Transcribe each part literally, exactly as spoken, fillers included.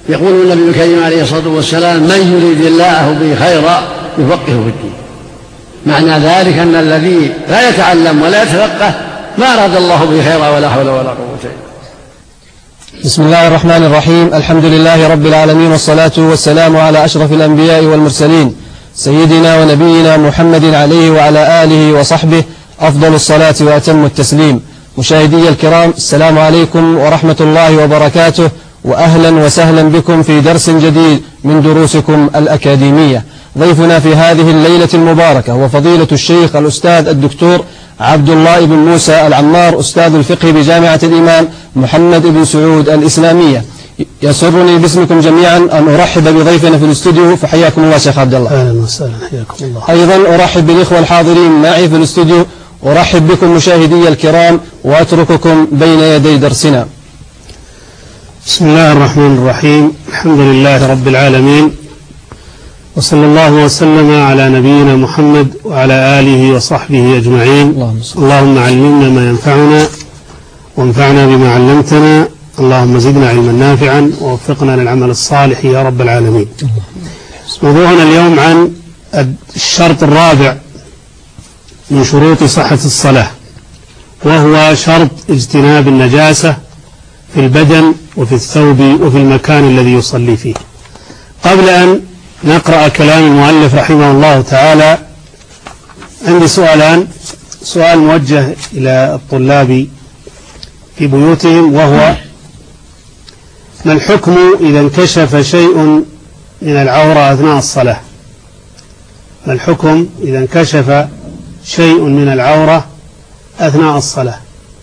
يقول النبي الكريم عليه الصلاة والسلام: من يريد الله به خيرا يفقهه في الدين. معنى ذلك أن الذي لا يتعلم ولا يتفقه ما أراد الله به خيرا ولا حول ولا قوة إلا بالله. بسم الله الرحمن الرحيم. الحمد لله رب العالمين، والصلاة والسلام على أشرف الأنبياء والمرسلين سيدنا ونبينا محمد عليه وعلى آله وصحبه أفضل الصلاة وأتم التسليم. مشاهدي الكرام، السلام عليكم ورحمة الله وبركاته، وأهلا وسهلا بكم في درس جديد من دروسكم الأكاديمية. ضيفنا في هذه الليلة المباركة هو فضيلة الشيخ الأستاذ الدكتور عبد الله بن موسى العمار، أستاذ الفقه بجامعة الإمام محمد بن سعود الإسلامية. يسرني باسمكم جميعا أن أرحب بضيفنا في الاستوديو، فحياكم الله شيخ عبد الله. أهلا وسهلا، حياكم الله. أيضا أرحب بالإخوة الحاضرين معي في الاستوديو، أرحب بكم مشاهدي الكرام، وأترككم بين يدي درسنا. بسم الله الرحمن الرحيم. الحمد لله رب العالمين، وصلى الله وسلم على نبينا محمد وعلى آله وصحبه أجمعين. اللهم, اللهم علمنا ما ينفعنا وانفعنا بما علمتنا، اللهم زدنا علما نافعا ووفقنا للعمل الصالح يا رب العالمين. موضوعنا اليوم عن الشرط الرابع من شروط صحة الصلاة، وهو شرط اجتناب النجاسة في البدن وفي الثوب وفي المكان الذي يصلي فيه. قبل أن نقرأ كلام المؤلف رحمه الله تعالى، عندي سؤالان. سؤال موجه إلى الطلاب في بيوتهم، وهو: ما الحكم إذا انكشف شيء من العورة أثناء الصلاة؟ ما الحكم إذا انكشف شيء من العورة أثناء الصلاة؟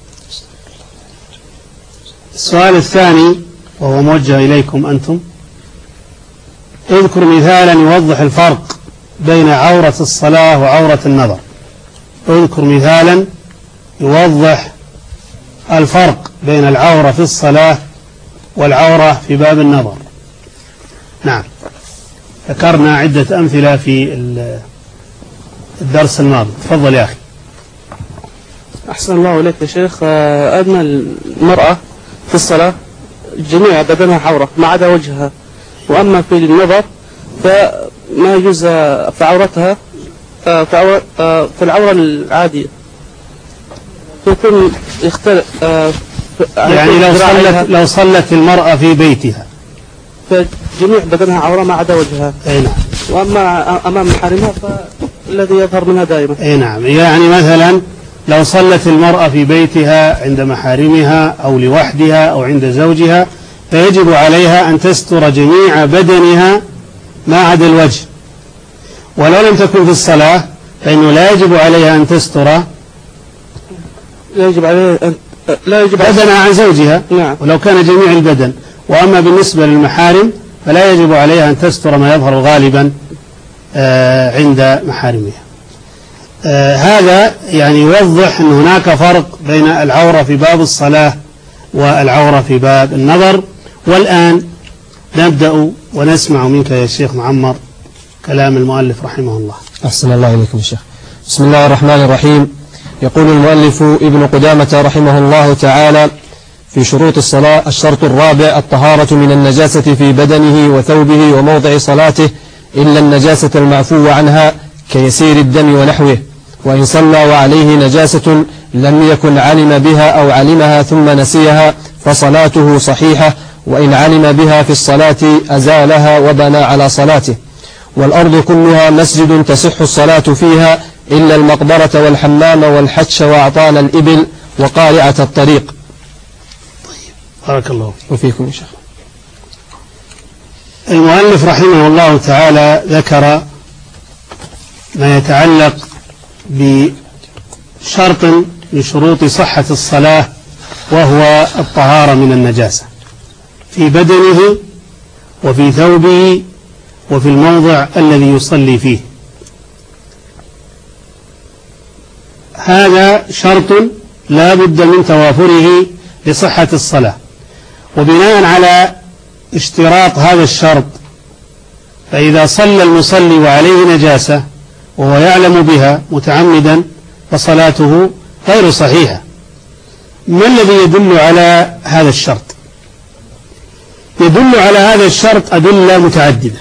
السؤال الثاني، وهو موجه إليكم أنتم: اذكر مثالا يوضح الفرق بين عورة الصلاة وعورة النظر. اذكر مثالا يوضح الفرق بين العورة في الصلاة والعورة في باب النظر. نعم، ذكرنا عدة أمثلة في الدرس الماضي. تفضل يا أخي. أحسن الله إليك يا شيخ. أن المرأة في الصلاة جميع بدنها عورة ما عدا وجهها، وأما في النظر فما يجوز في عورتها في العورة العادية يكون يختلف. يعني لو صلت لو صلت المرأة في بيتها فجميع بدنها عورة ما عدا وجهها. أي نعم. وأما أمام محارمها فالذي يظهر منها دائما. أي نعم. يعني مثلا لو صلت المرأة في بيتها عند محارمها أو لوحدها أو عند زوجها، فيجب عليها أن تستر جميع بدنها ما عدا الوجه. ولو لم تكن في الصلاة فإنه لا يجب عليها أن تستر لا يجب عليها أن لا يجب بدنها عن زوجها. نعم. ولو كان جميع البدن. وأما بالنسبة للمحارم فلا يجب عليها أن تستر ما يظهر غالبا عند محارمها. هذا يعني يوضح أن هناك فرق بين العورة في باب الصلاة والعورة في باب النظر. والآن نبدأ ونسمع منك يا شيخ معمر كلام المؤلف رحمه الله. أحسن الله إليكم يا شيخ. بسم الله الرحمن الرحيم. يقول المؤلف ابن قدامة رحمه الله تعالى: في شروط الصلاة الشرط الرابع الطهارة من النجاسة في بدنه وثوبه وموضع صلاته، إلا النجاسة المعفو عنها كيسير الدم ونحوه، وإن صلى وعليه نجاسة لم يكن علم بها أو علمها ثم نسيها فصلاته صحيحة، وإن علم بها في الصلاة أزالها وبنى على صلاته. والأرض كلها مسجد تصح الصلاة فيها إلا المقبرة والحمام والحتش وأعطان الإبل وقارعة الطريق. طيب، بارك الله وفيكم يا شيخ. المؤلف رحمه الله تعالى ذكر ما يتعلق بشرط من شروط صحة الصلاة، وهو الطهارة من النجاسة في بدنه وفي ثوبه وفي الموضع الذي يصلي فيه. هذا شرط لا بد من توافره لصحة الصلاة. وبناء على اشتراط هذا الشرط، فإذا صلى المصلي وعليه نجاسة وهو يعلم بها متعمدا فصلاته غير صحيحة. ما الذي يدل على هذا الشرط؟ يدل على هذا الشرط أدلة متعددة.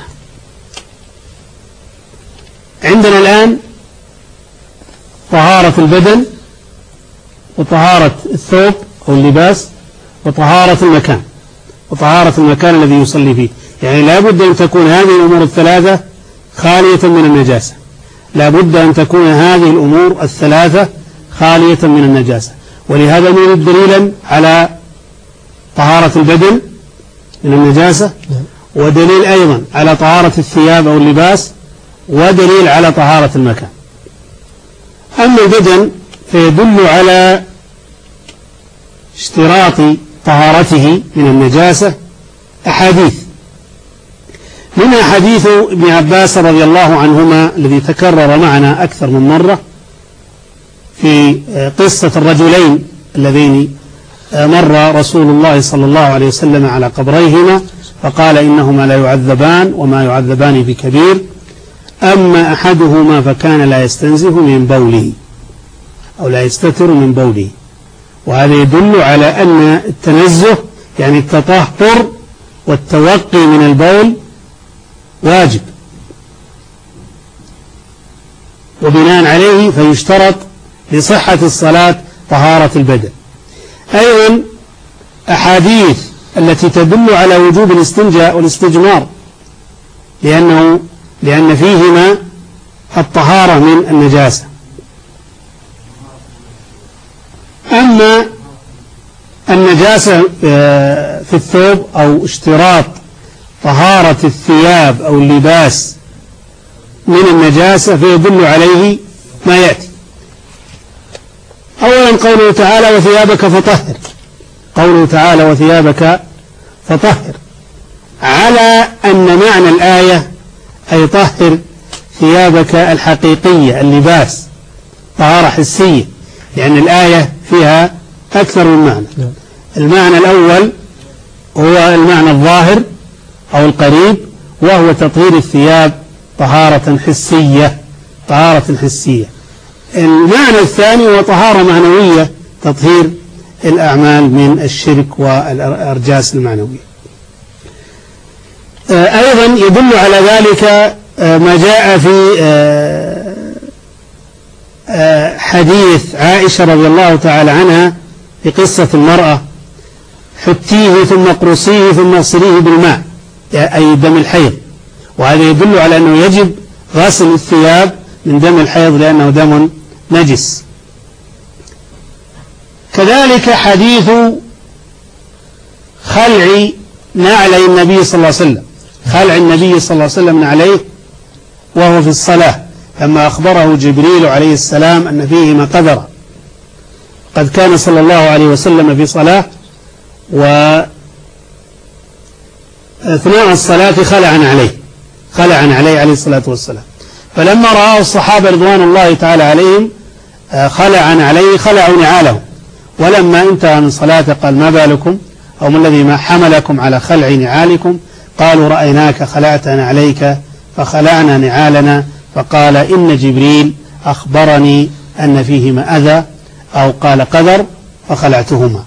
عندنا الآن طهارة البدن، وطهارة الثوب أو اللباس، وطهارة المكان، وطهارة المكان الذي يصلي فيه. يعني لا بد أن تكون هذه الأمور الثلاثة خالية من النجاسة، لا بد أن تكون هذه الأمور الثلاثة خالية من النجاسة. ولهذا نريد دليلا على طهارة البدن من النجاسة، ودليل أيضا على طهارة الثياب أو اللباس، ودليل على طهارة المكان. أما البدن فيدل على اشتراط طهارته من النجاسة أحاديث، منها حديث ابن عباس رضي الله عنهما الذي تكرر معنا أكثر من مرة في قصة الرجلين اللذين مر رسول الله صلى الله عليه وسلم على قبريهما فقال إنهما لا يعذبان وما يعذبان بكبير، أما أحدهما فكان لا يستنزه من بوله أو لا يستتر من بوله. وهذا يدل على أن التنزه يعني التطهر والتوقي من البول واجب، وبناء عليه فيشترط لصحة الصلاة طهارة البدن. أيضا أحاديث التي تدل على وجوب الاستنجاء والاستجمار، لأنه لأن فيهما الطهارة من النجاسة. أما النجاسة في الثوب أو اشتراط طهارة الثياب أو اللباس من النجاسة فيدل عليه ما يأتي. أولا قوله تعالى وثيابك فطهر، قوله تعالى وثيابك فطهر على أن معنى الآية أي طهر ثيابك الحقيقية اللباس طهارة حسية، لأن الآية فيها أكثر من معنى. المعنى الأول هو المعنى الظاهر أو القريب، وهو تطهير الثياب طهارة حسية، طهارة حسية. المعنى الثاني هو طهارة معنوية، تطهير الأعمال من الشرك والأرجاس المعنوية. أيضا يدل على ذلك ما جاء في حديث عائشة رضي الله تعالى عنها في قصة المرأة حتيه ثم اقرصيه ثم اغسليه بالماء، أي دم الحيض. وهذا يدل على أنه يجب غسل الثياب من دم الحيض لأنه دم نجس. كذلك حديث خلع نعلي النبي صلى الله عليه وسلم، خلع النبي صلى الله عليه وسلم نعليه وهو في الصلاة، لما أخبره جبريل عليه السلام أن فيهما قدرا. قد كان صلى الله عليه وسلم في صلاة وأثناء الصلاة خلع عليه خلع عليه عليه الصلاة والسلام، فلما رآه الصحابة رضوان الله تعالى عليهم خلع عليه خلعوا نعالهم، ولما انتهى من صلاته قال ما بالكم أو ما الذي ما حملكم على خلع نعالكم؟ قالوا رأيناك خلعتنا عليك فخلعنا نعالنا، فقال إن جبريل أخبرني أن فيهما أذى أو قال قدر فخلعتهما.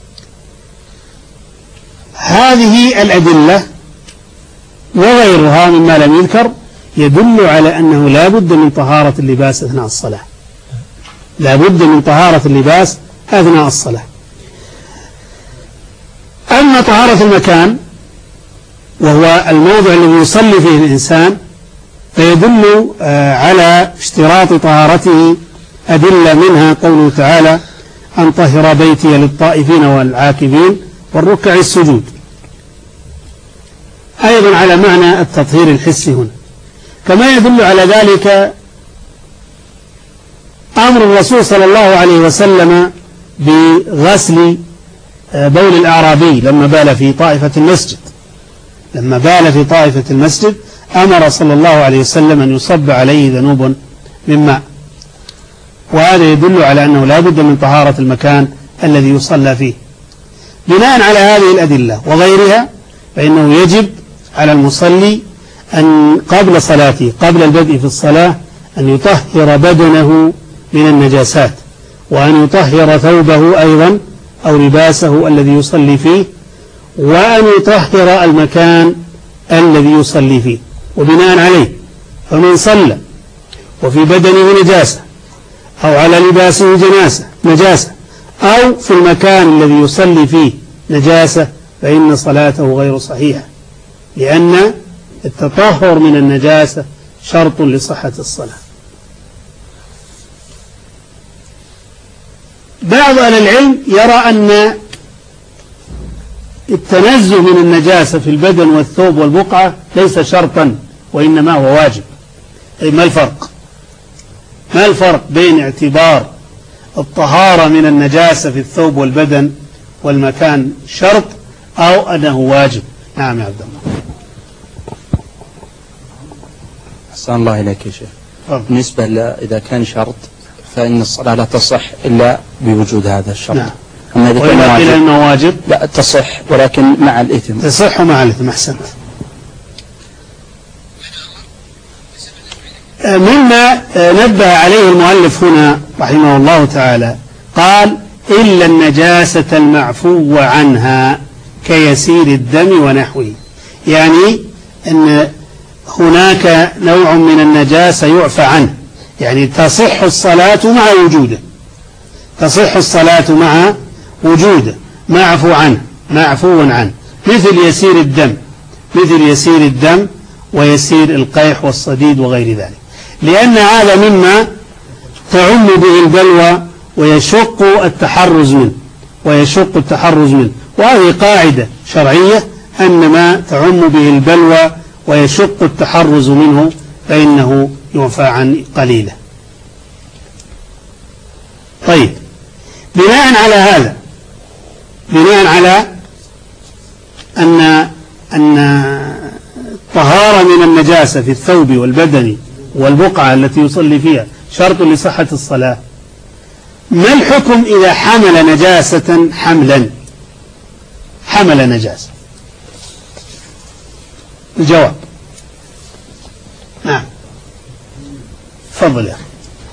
هذه الأدلة وغيرها مما لم يذكر يدل على أنه لا بد من طهارة اللباس أثناء الصلاة، لا بد من طهارة اللباس أثناء الصلاة. أما طهارة المكان وهو الموضع الذي يصلي فيه الإنسان فيدل على اشتراط طهارته أدلة، منها قوله تعالى أن طهر بيتي للطائفين والعاكفين والركع السجود. أيضا على معنى التطهير الحسي هنا. كما يدل على ذلك أمر الرسول صلى الله عليه وسلم بغسل بول الأعرابي لما بال في طائفة المسجد، لما بال في طائفة المسجد أمر صلى الله عليه وسلم أن يصب عليه ذنوب من ماء، وهذا يدل على أنه لا بد من طهارة المكان الذي يصلى فيه. بناء على هذه الأدلة وغيرها فإنه يجب على المصلي أن قبل صلاته قبل البدء في الصلاة أن يطهر بدنه من النجاسات، وأن يطهر ثوبه أيضا أو لباسه الذي يصلي فيه، وأن يطهر المكان الذي يصلي فيه. وبناء عليه فمن صلى وفي بدنه نجاسة أو على لباسه جناسة نجاسة أو في المكان الذي يصلي فيه نجاسة فإن صلاته غير صحيحة، لأن التطهر من النجاسة شرط لصحة الصلاة. بعض أهل العلم يرى أن التنزه من النجاسة في البدن والثوب والبقعة ليس شرطا وإنما هو واجب. أي ما الفرق؟ ما الفرق بين اعتبار الطهارة من النجاسة في الثوب والبدن والمكان شرط أو أنه واجب؟ نعم يا عبد الله. أحسن الله إليك يا شيخ. بالنسبة إذا كان شرط فإن الصلاة لا تصح إلا بوجود هذا الشرط. نعم. أما إذا كان واجب إنه واجب لا تصح ولكن مع الإثم. تصح مع الإثم. أحسنت. مما نبه عليه المؤلف هنا رحمه الله تعالى قال إلا النجاسة المعفو عنها كيسير الدم ونحوه، يعني أن هناك نوع من النجاسة يعفى عنه، يعني تصح الصلاة مع وجوده، تصح الصلاة مع وجوده معفو عنه معفو عنه مثل يسير الدم مثل يسير الدم ويسير القيح والصديد وغير ذلك، لأن هذا مما تعم به البلوى ويشق التحرز منه ويشق التحرز منه وهذه قاعدة شرعية أن ما تعم به البلوى ويشق التحرز منه فإنه يعفى عن قليله. طيب، بناء على هذا بناء على أن أن الطهارة من النجاسة في الثوب والبدن والبقعة التي يصلي فيها شرط لصحة الصلاة، ما الحكم إذا حمل نجاسة حملا حمل نجاسة؟ الجواب نعم. تفضل يا أخي.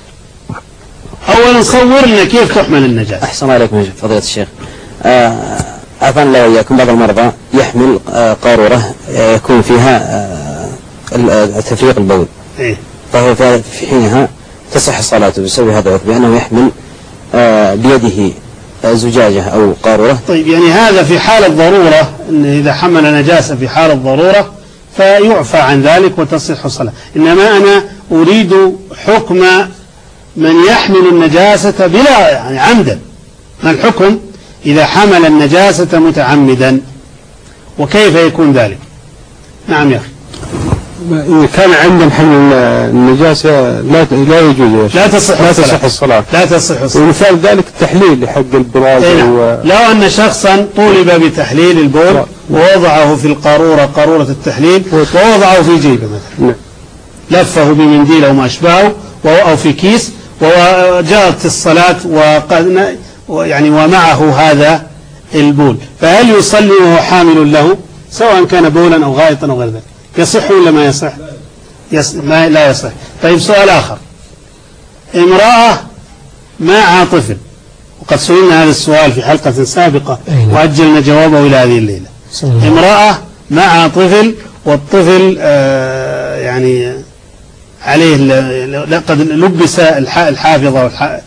أولا صور لنا كيف تحمل النجاسة. أحسن عليكم فضيلة الشيخ. عفوا الله وإياكم، بعض المرضى يحمل آه قارورة آه يكون فيها آه تفريق البول، إيه؟ فهو في حينها تصح صلاته بسبب هذا بأنه يحمل آه بيده آه زجاجة أو قارورة. طيب، يعني هذا في حال الضرورة، إن إذا حمل نجاسة في حال الضرورة فيعفى عن ذلك وتصح الصلاة، إنما أنا أريد حكم من يحمل النجاسة بلا يعني عمدا. ما الحكم إذا حمل النجاسة متعمدا وكيف يكون ذلك؟ نعم يا أخي. إذا كان عند حمل النجاسة لا لا يجوز لا تصح لا تصح الصلاة لا تصح الصلاة. ومثال ذلك التحليل لحق البراز. إيه و... لو أن شخصا طولب بتحليل البول ووضعه في القارورة قارورة التحليل ووضعه في جيبه مثلا، لفه بمنديل أو ما أشبهه أو في كيس وجاءت الصلاة وقد يعني ومعه هذا البول، فهل يصلي وهو حامل له سواء كان بولا أو غائطا أو غير ذلك؟ يصح ولا ما يصح؟ يص... ما لا يصح. طيب، سؤال آخر. امرأة معها طفل، وقد سئلنا هذا السؤال في حلقة سابقة وأجلنا جوابه إلى هذه الليلة. امرأة معها طفل والطفل آه يعني عليه لقد لبس الحافظة والحافظة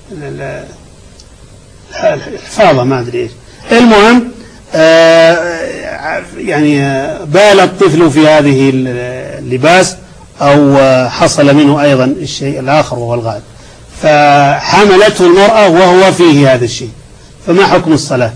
الحفاظة ما أدري إيش، المهم آه يعني بال الطفل في هذه اللباس أو حصل منه أيضا الشيء الآخر وهو الغائط، فحملته المرأة وهو فيه هذا الشيء، فما حكم الصلاة؟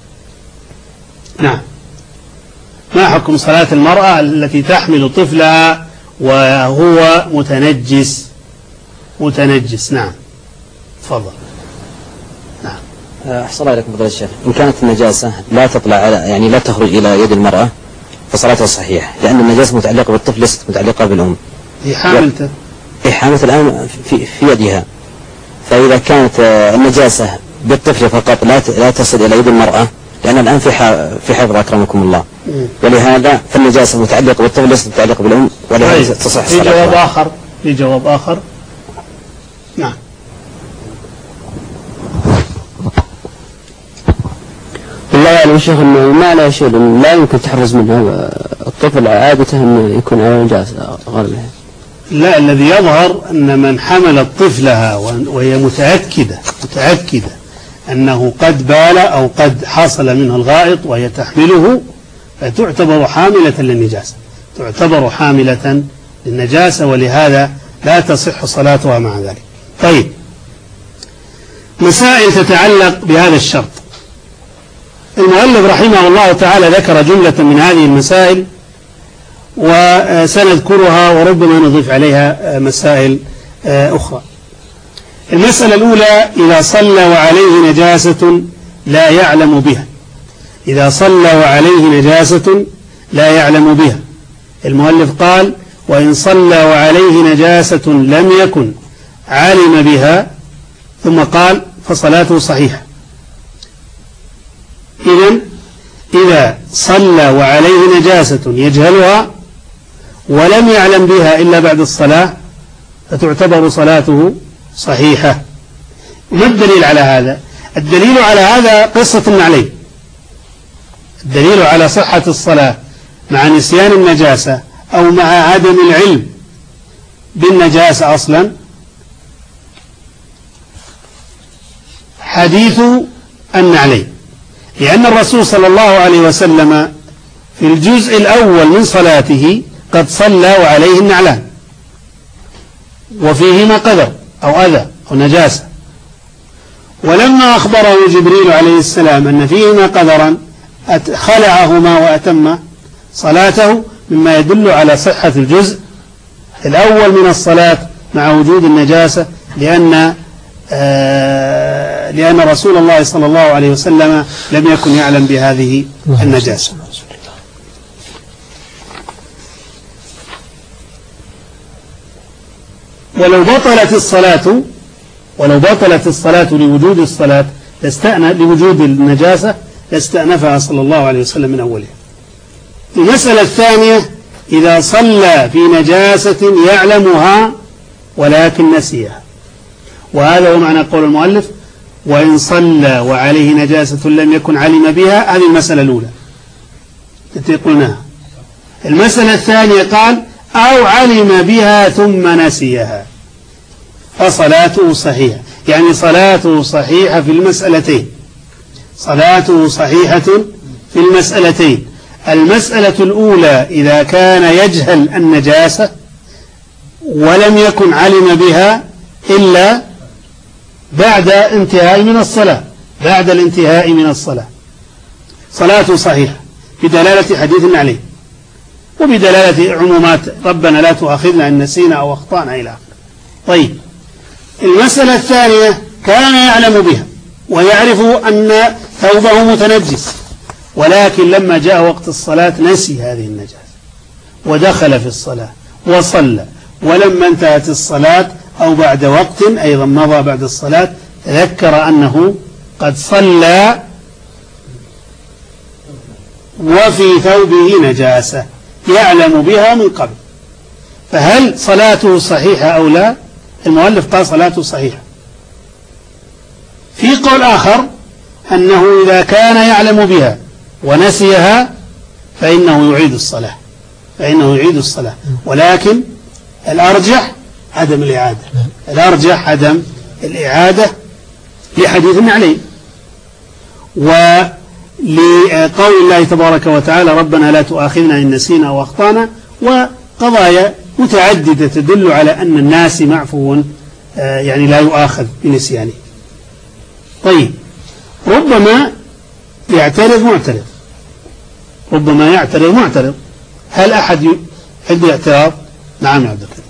نعم، ما حكم صلاة المرأة التي تحمل طفلها وهو متنجس متنجس؟ نعم، تفضل. نعم. أحسن عليكم فضيلة الشيخ. إن كانت النجاسة لا تطلع على يعني لا تخرج إلى يد المرأة فصلاتها صحيحة، لأن النجاسة متعلقة بالطفل ليست متعلقة بالأم. هي حاملته هي حاملة الآن في, في يدها، فإذا كانت النجاسة بالطفل فقط لا لا تصل إلى يد المرأة، لأن الآن في في حفظ أكرمكم الله، ولهذا فالنجاسة متعلقة بالطفل ليست متعلقة بالأم، ولهذا تصح صلاتها. في جواب آخر في جواب آخر نعم. والله يعلم الشيخ أنه ما لا شيء لا يمكن تحرز منه الطفل عادة أنه يكون على نجاسة غالبا. لا، الذي يظهر أن من حمل طفلها وهي متأكدة متأكدة أنه قد بال أو قد حصل منه الغائط وهي تحمله فتعتبر حاملة للنجاسة، تعتبر حاملة للنجاسة، ولهذا لا تصح صلاتها مع ذلك. طيب، مسائل تتعلق بهذا الشرط. المؤلف رحمه الله تعالى ذكر جملة من هذه المسائل وسنذكرها وربما نضيف عليها مسائل أخرى. المسألة الأولى: إذا صلى وعليه نجاسة لا يعلم بها. إذا صلى وعليه نجاسة لا يعلم بها. المؤلف قال: وإن صلى وعليه نجاسة لم يكن علم بها، ثم قال: فصلاته صحيحة. إذن إذا صلى وعليه نجاسة يجهلها ولم يعلم بها إلا بعد الصلاة فتعتبر صلاته صحيحة. ما الدليل على هذا؟ الدليل على هذا قصة النعلين. الدليل على صحة الصلاة مع نسيان النجاسة أو مع عدم العلم بالنجاسة أصلا حديث النعلين، لأن الرسول صلى الله عليه وسلم في الجزء الأول من صلاته قد صلى وعليه النعلان وفيهما قدر أو أذى أو نجاسة، ولما أخبره جبريل عليه السلام أن فيهما قدرا خلعهما وأتم صلاته، مما يدل على صحة الجزء الأول من الصلاة مع وجود النجاسة، لأن آه لأن رسول الله صلى الله عليه وسلم لم يكن يعلم بهذه النجاسة. ولو بطلت الصلاة ولو بطلت الصلاة لوجود الصلاة لاستأنف لوجود النجاسة لاستأنفها صلى الله عليه وسلم من أولها. المسألة الثانية: إذا صلى في نجاسة يعلمها ولكن نسيها. وهذا هو معنى قول المؤلف: وإن صلى وعليه نجاسة لم يكن علم بها. هذه المسألة الأولى التي قلناها. المسألة الثانية قال: أو علم بها ثم نسيها فصلاته صحيحة. يعني صلاته صحيحة في المسألتين صلاته صحيحة في المسألتين. المسألة الأولى: إذا كان يجهل النجاسة ولم يكن علم بها إلا بعد انتهاء من الصلاة بعد الانتهاء من الصلاة صلاته صحيحة بدلالة حديث عليه وبدلالة عمومات ربنا لا تؤاخذنا إن نسينا أو أخطأنا إلى آخره. طيب، المسألة الثانية: كان يعلم بها ويعرف أن ثوبه متنجس، ولكن لما جاء وقت الصلاة نسي هذه النجاسة ودخل في الصلاة وصلى، ولما انتهت الصلاة أو بعد وقت أيضا مضى بعد الصلاة تذكر أنه قد صلى وفي ثوبه نجاسة يعلم بها من قبل، فهل صلاته صحيحة أو لا؟ المؤلف قال صلاته صحيحة. في قول آخر أنه إذا كان يعلم بها ونسيها فإنه يعيد الصلاة فإنه يعيد الصلاة ولكن الأرجح عدم الإعادة الأرجح عدم الإعادة لحديث عليه ولقول الله تبارك وتعالى ربنا لا تؤاخذنا إن نسينا أو أخطأنا، وقضايا متعددة تدل على أن الناس معفو يعني لا يؤاخذ بنسيانه. طيب، ربما يعترض معترض ربما يعترض معترض هل أحد عنده اعتراض؟ نعم يا عبد الكريم.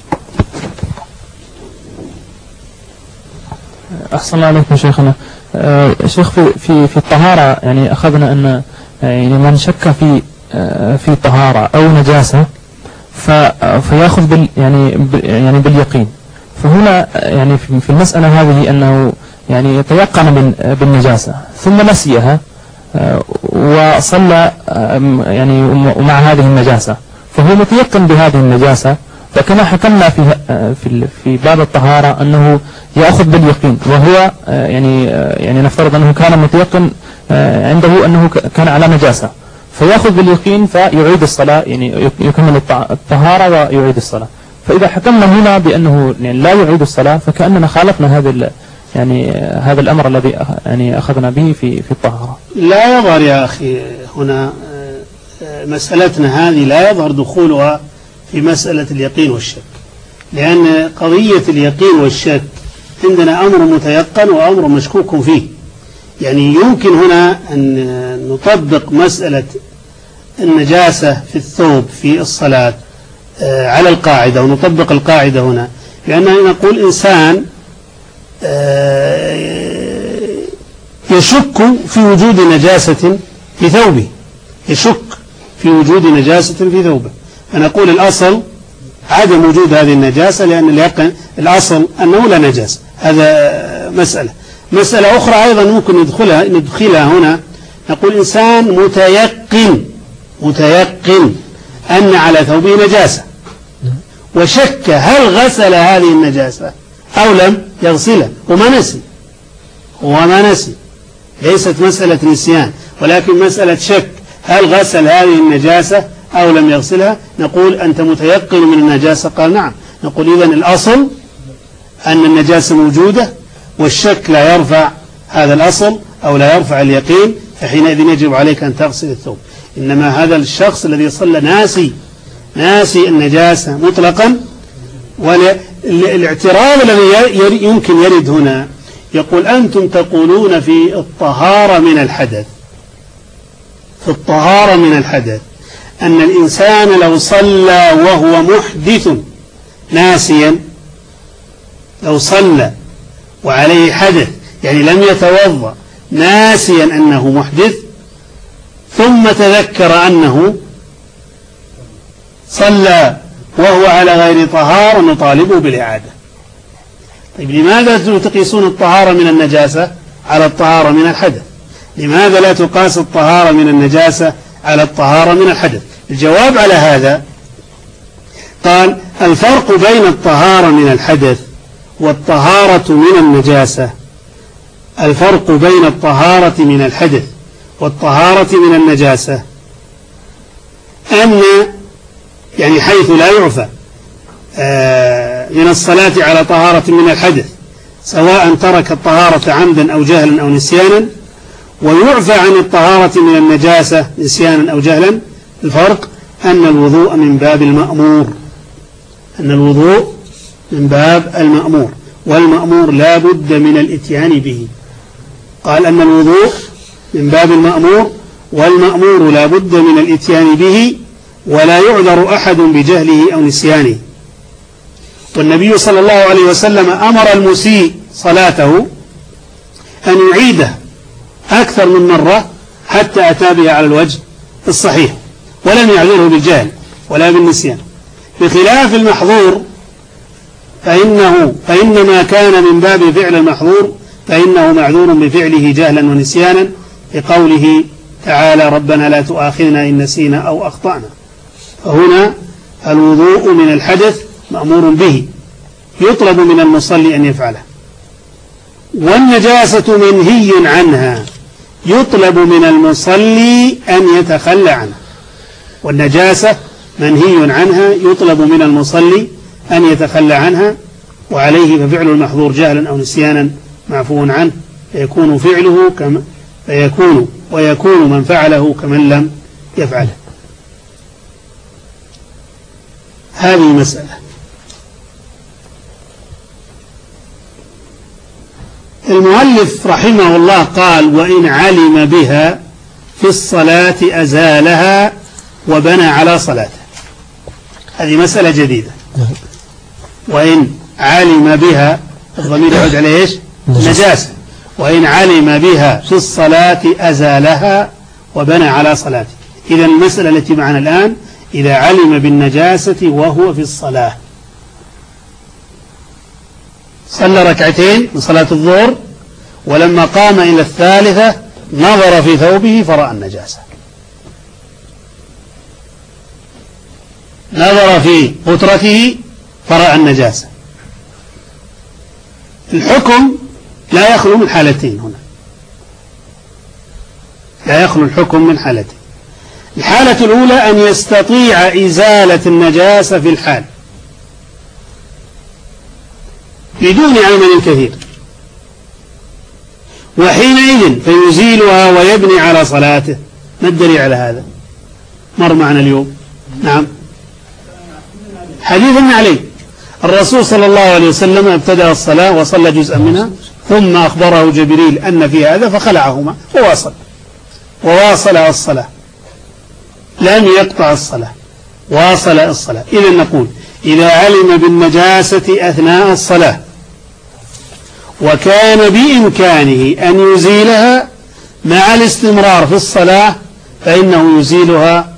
أحسن الله عليكم شيخنا. آه شيخ في في في الطهارة يعني أخذنا أن يعني من شك في آه في طهارة أو نجاسة فيأخذ بال يعني يعني باليقين، فهنا يعني في المسألة هذه أنه يعني يتيقن بالنجاسة ثم نسيها آه وصلى آه يعني ومع هذه النجاسة فهو متيقن بهذه النجاسة، فكما حكمنا في في في باب الطهارة أنه يأخذ باليقين، وهو يعني يعني نفترض أنه كان متيقن عنده أنه كان على نجاسة، فيأخذ باليقين فيعيد الصلاة، يعني يكمل الطهارة ويعيد الصلاة. فإذا حكمنا هنا بأنه يعني لا يعيد الصلاة فكأننا خالفنا هذا يعني هذا الأمر الذي يعني أخذنا به في في الطهارة. لا يظهر يا أخي هنا مسألتنا هذه لا يظهر دخولها في مسألة اليقين والشك، لأن قضية اليقين والشك عندنا أمر متيقن وأمر مشكوك فيه. يعني يمكن هنا أن نطبق مسألة النجاسة في الثوب في الصلاة على القاعدة، ونطبق القاعدة هنا لأننا نقول إنسان يشك في وجود نجاسة في ثوبه، يشك في وجود نجاسة في ثوبه، فنقول الأصل عدم وجود هذه النجاسة، لأن اليقين الأصل أنه لا نجاسة. هذا مسألة. مسألة أخرى أيضا ممكن ندخلها ندخلها هنا، نقول إنسان متيقن متيقن أن على ثوبه نجاسة، وشك هل غسل هذه النجاسة أو لم يغسلها، وما نسي وما نسي ليست مسألة نسيان ولكن مسألة شك هل غسل هذه النجاسة أو لم يغسلها. نقول أنت متيقن من النجاسة؟ قال نعم. نقول إذن الأصل أن النجاسة موجودة، والشك لا يرفع هذا الأصل أو لا يرفع اليقين، فحينئذ يجب عليك أن تغسل الثوب. إنما هذا الشخص الذي صلى ناسي ناسي النجاسة مطلقا. والاعتراض الذي يمكن يرد هنا يقول أنتم تقولون في الطهارة من الحدث في الطهارة من الحدث أن الإنسان لو صلى وهو محدث ناسيا، لو صلى وعليه حدث يعني لم يتوضأ ناسيا أنه محدث ثم تذكر أنه صلى وهو على غير طهارة نطالبه بالإعادة. طيب لماذا تقيسون الطهارة من النجاسة على الطهارة من الحدث؟ لماذا لا تقاس الطهارة من النجاسة على الطهارة من الحدث؟ الجواب على هذا قال الفرق بين الطهارة من الحدث والطهارة من النجاسة، الفرق بين الطهارة من الحدث والطهارة من النجاسة أن يعني حيث لا يعفى من الصلاة على طهارة من الحدث سواء ترك الطهارة عمدا أو جهلا أو نسيانا، ويعفى عن الطهارة من النجاسة نسيانا أو جهلا. الفرق أن الوضوء من باب المأمور أن الوضوء من باب المأمور، والمأمور لا بد من الاتيان به. قال أن الوضوء من باب المأمور والمأمور لا بد من الاتيان به، ولا يعذر أحد بجهله أو نسيانه. والنبي صلى الله عليه وسلم أمر المسيء صلاته أن يعيده أكثر من مرة حتى أتى بها على الوجه الصحيح، ولم يعذره بالجهل ولا بالنسيان، بخلاف المحظور فإنه فإنما كان من باب فعل المحظور فإنه معذور بفعله جهلا ونسيانا، لقوله تعالى ربنا لا تؤاخذنا إن نسينا أو أخطأنا. فهنا الوضوء من الحدث مأمور به يطلب من المصلي أن يفعله، والنجاسة منهي عنها يطلب من المصلي أن يتخلى عنها. والنجاسة منهي عنها يطلب من المصلي أن يتخلى عنها، وعليه ففعل المحظور جهلا أو نسيانا معفو عنه، فيكون فعله كما فيكون ويكون من فعله كمن لم يفعله. هذه مسألة. المؤلف رحمه الله قال وإن علم بها في الصلاة أزالها وبنى على صلاته. هذه مسألة جديدة. وإن علم بها، الضمير يعود على إيش؟ نجاسة. وإن علم بها في الصلاة أزالها وبنى على صلاته. إذا المسألة التي معنا الآن إذا علم بالنجاسة وهو في الصلاة، صلى ركعتين من صلاة الظهر، ولما قام إلى الثالثة نظر في ثوبه فرأى النجاسة، نظر في غترته فرأى النجاسة. الحكم لا يخلو من حالتين هنا. لا يخلو الحكم من حالته. الحالة الأولى أن يستطيع إزالة النجاسة في الحال بدون عمل كثير، وحينئذ فيزيلها ويبني على صلاته. ما الدليل على هذا؟ مر معنا اليوم. نعم، حديث عليه الرسول صلى الله عليه وسلم ابتدأ الصلاة وصلى جزءا منها، ثم أخبره جبريل أن في هذا فخلعهما وواصل وواصل الصلاة، لم يقطع الصلاة، واصل الصلاة. إذا نقول إذا علم بالنجاسة أثناء الصلاة وكان بإمكانه أن يزيلها مع الاستمرار في الصلاة فإنه يزيلها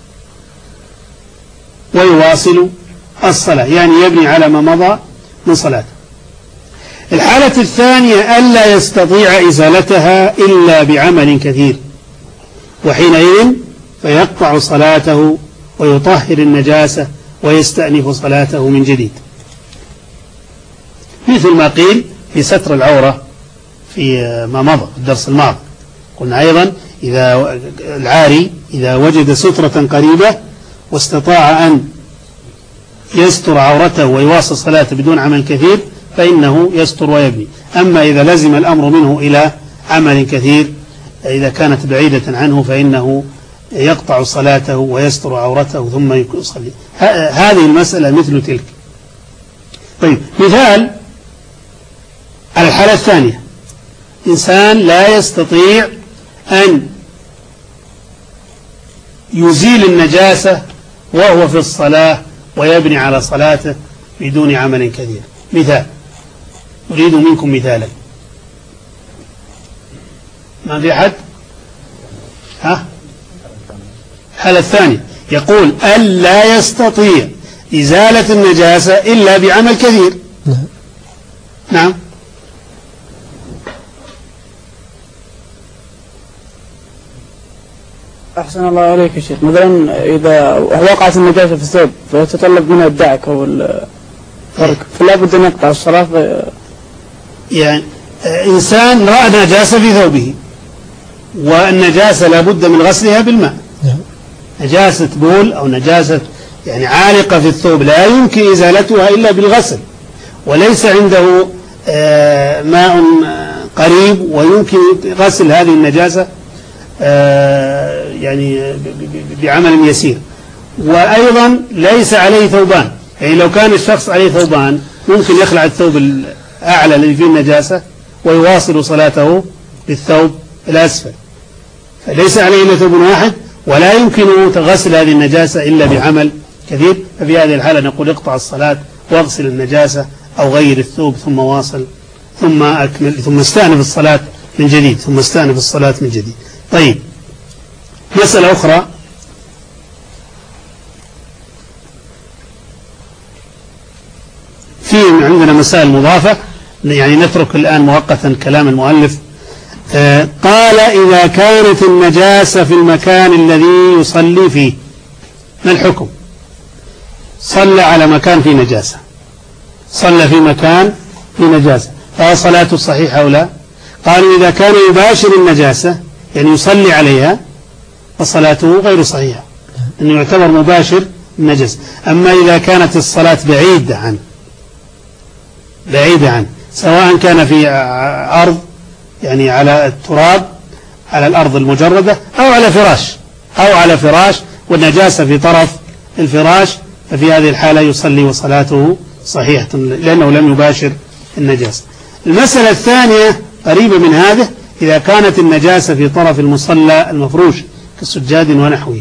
ويواصل الصلاة، يعني يبني على ما مضى من صلاته. الحالة الثانية ألا يستطيع إزالتها إلا بعمل كثير، وحينئذ فيقطع صلاته ويطهر النجاسة ويستأنف صلاته من جديد، مثل ما قيل في ستر العورة في ما مضى الدرس الماضي. قلنا أيضا إذا العاري إذا وجد سترة قريبة واستطاع أن يستر عورته ويواصل صلاته بدون عمل كثير فإنه يستر ويبني. أما إذا لزم الأمر منه إلى عمل كثير إذا كانت بعيدة عنه فإنه يقطع صلاته ويستر عورته ثم يصلي. هذه المسألة مثل تلك. طيب، مثال على الحالة الثانية، إنسان لا يستطيع أن يزيل النجاسة وهو في الصلاة ويبني على صلاته بدون عمل كثير. مثال، أريد منكم مثالا. ما في أحد؟ ها؟ الحالة الثانية يقول ألا يستطيع إزالة النجاسة إلا بعمل كثير. نعم. أحسن الله عليك يا شيخ. مثلا إذا وقعت النجاسة في الثوب فيتطلب منها الدعك أو الفرق، فلا بد أن يقطع الصلاة. يعني إنسان رأى نجاسة في ثوبه والنجاسة لا بد من غسلها بالماء، نجاسة بول أو نجاسة يعني عالقة في الثوب لا يمكن إزالتها إلا بالغسل، وليس عنده ماء قريب ويمكن غسل هذه النجاسة يعني بعمل يسير. وأيضا ليس عليه ثوبان، يعني لو كان الشخص عليه ثوبان ممكن يخلع الثوب الأعلى الذي فيه النجاسة ويواصل صلاته بالثوب الأسفل، فليس عليه إلا ثوب واحد ولا يمكن غسل هذه النجاسة إلا بعمل كثير. ففي هذه الحالة نقول اقطع الصلاة واغسل النجاسة أو غير الثوب ثم واصل ثم أكمل ثم استأنف الصلاة من جديد ثم استأنف الصلاة من جديد. طيب، مسألة أخرى، في عندنا مسائل مضافة يعني نترك الآن مؤقتا كلام المؤلف. آه قال إذا كانت النجاسة في المكان الذي يصلي فيه، ما الحكم؟ صلى على مكان فيه نجاسة، صلى في مكان فيه نجاسة، فهل صلاته صحيحة أو لا؟ قالوا إذا كان يباشر النجاسة يعني يصلي عليها فصلاته غير صحيحة، أنه يعتبر مباشر النجاسة. أما إذا كانت الصلاة بعيدة عنه بعيدة عنه سواء كان في أرض يعني على التراب على الأرض المجردة أو على فراش أو على فراش والنجاسة في طرف الفراش، ففي هذه الحالة يصلي وصلاته صحيحة لأنه لم يباشر النجاسة. المسألة الثانية قريبة من هذه، إذا كانت النجاسة في طرف المصلى المفروش كالسجاد ونحوه،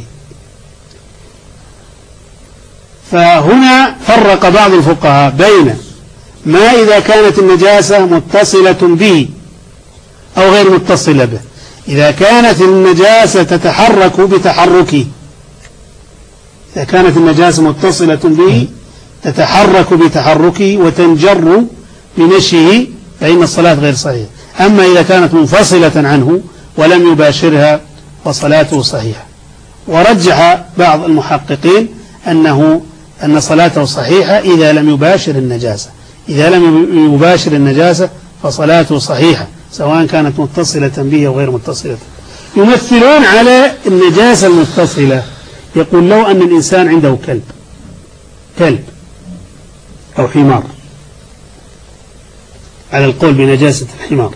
فهنا فرق بعض الفقهاء بين ما إذا كانت النجاسة متصلة به أو غير متصلة به. إذا كانت النجاسة تتحرك بتحركه، إذا كانت النجاسة متصلة به تتحرك بتحركه وتنجر بمشيه فإن الصلاة غير صحيحة. أما إذا كانت منفصلة عنه ولم يباشرها فصلاته صحيحة. ورجح بعض المحققين أنه أن صلاته صحيحة إذا لم يباشر النجاسة، إذا لم يباشر النجاسة فصلاته صحيحة سواء كانت متصلة به أو غير متصلة. يمثلون على النجاسة المتصلة. يقول لو أن الإنسان عنده كلب كلب أو حمار، على القول بنجاسة الحمار،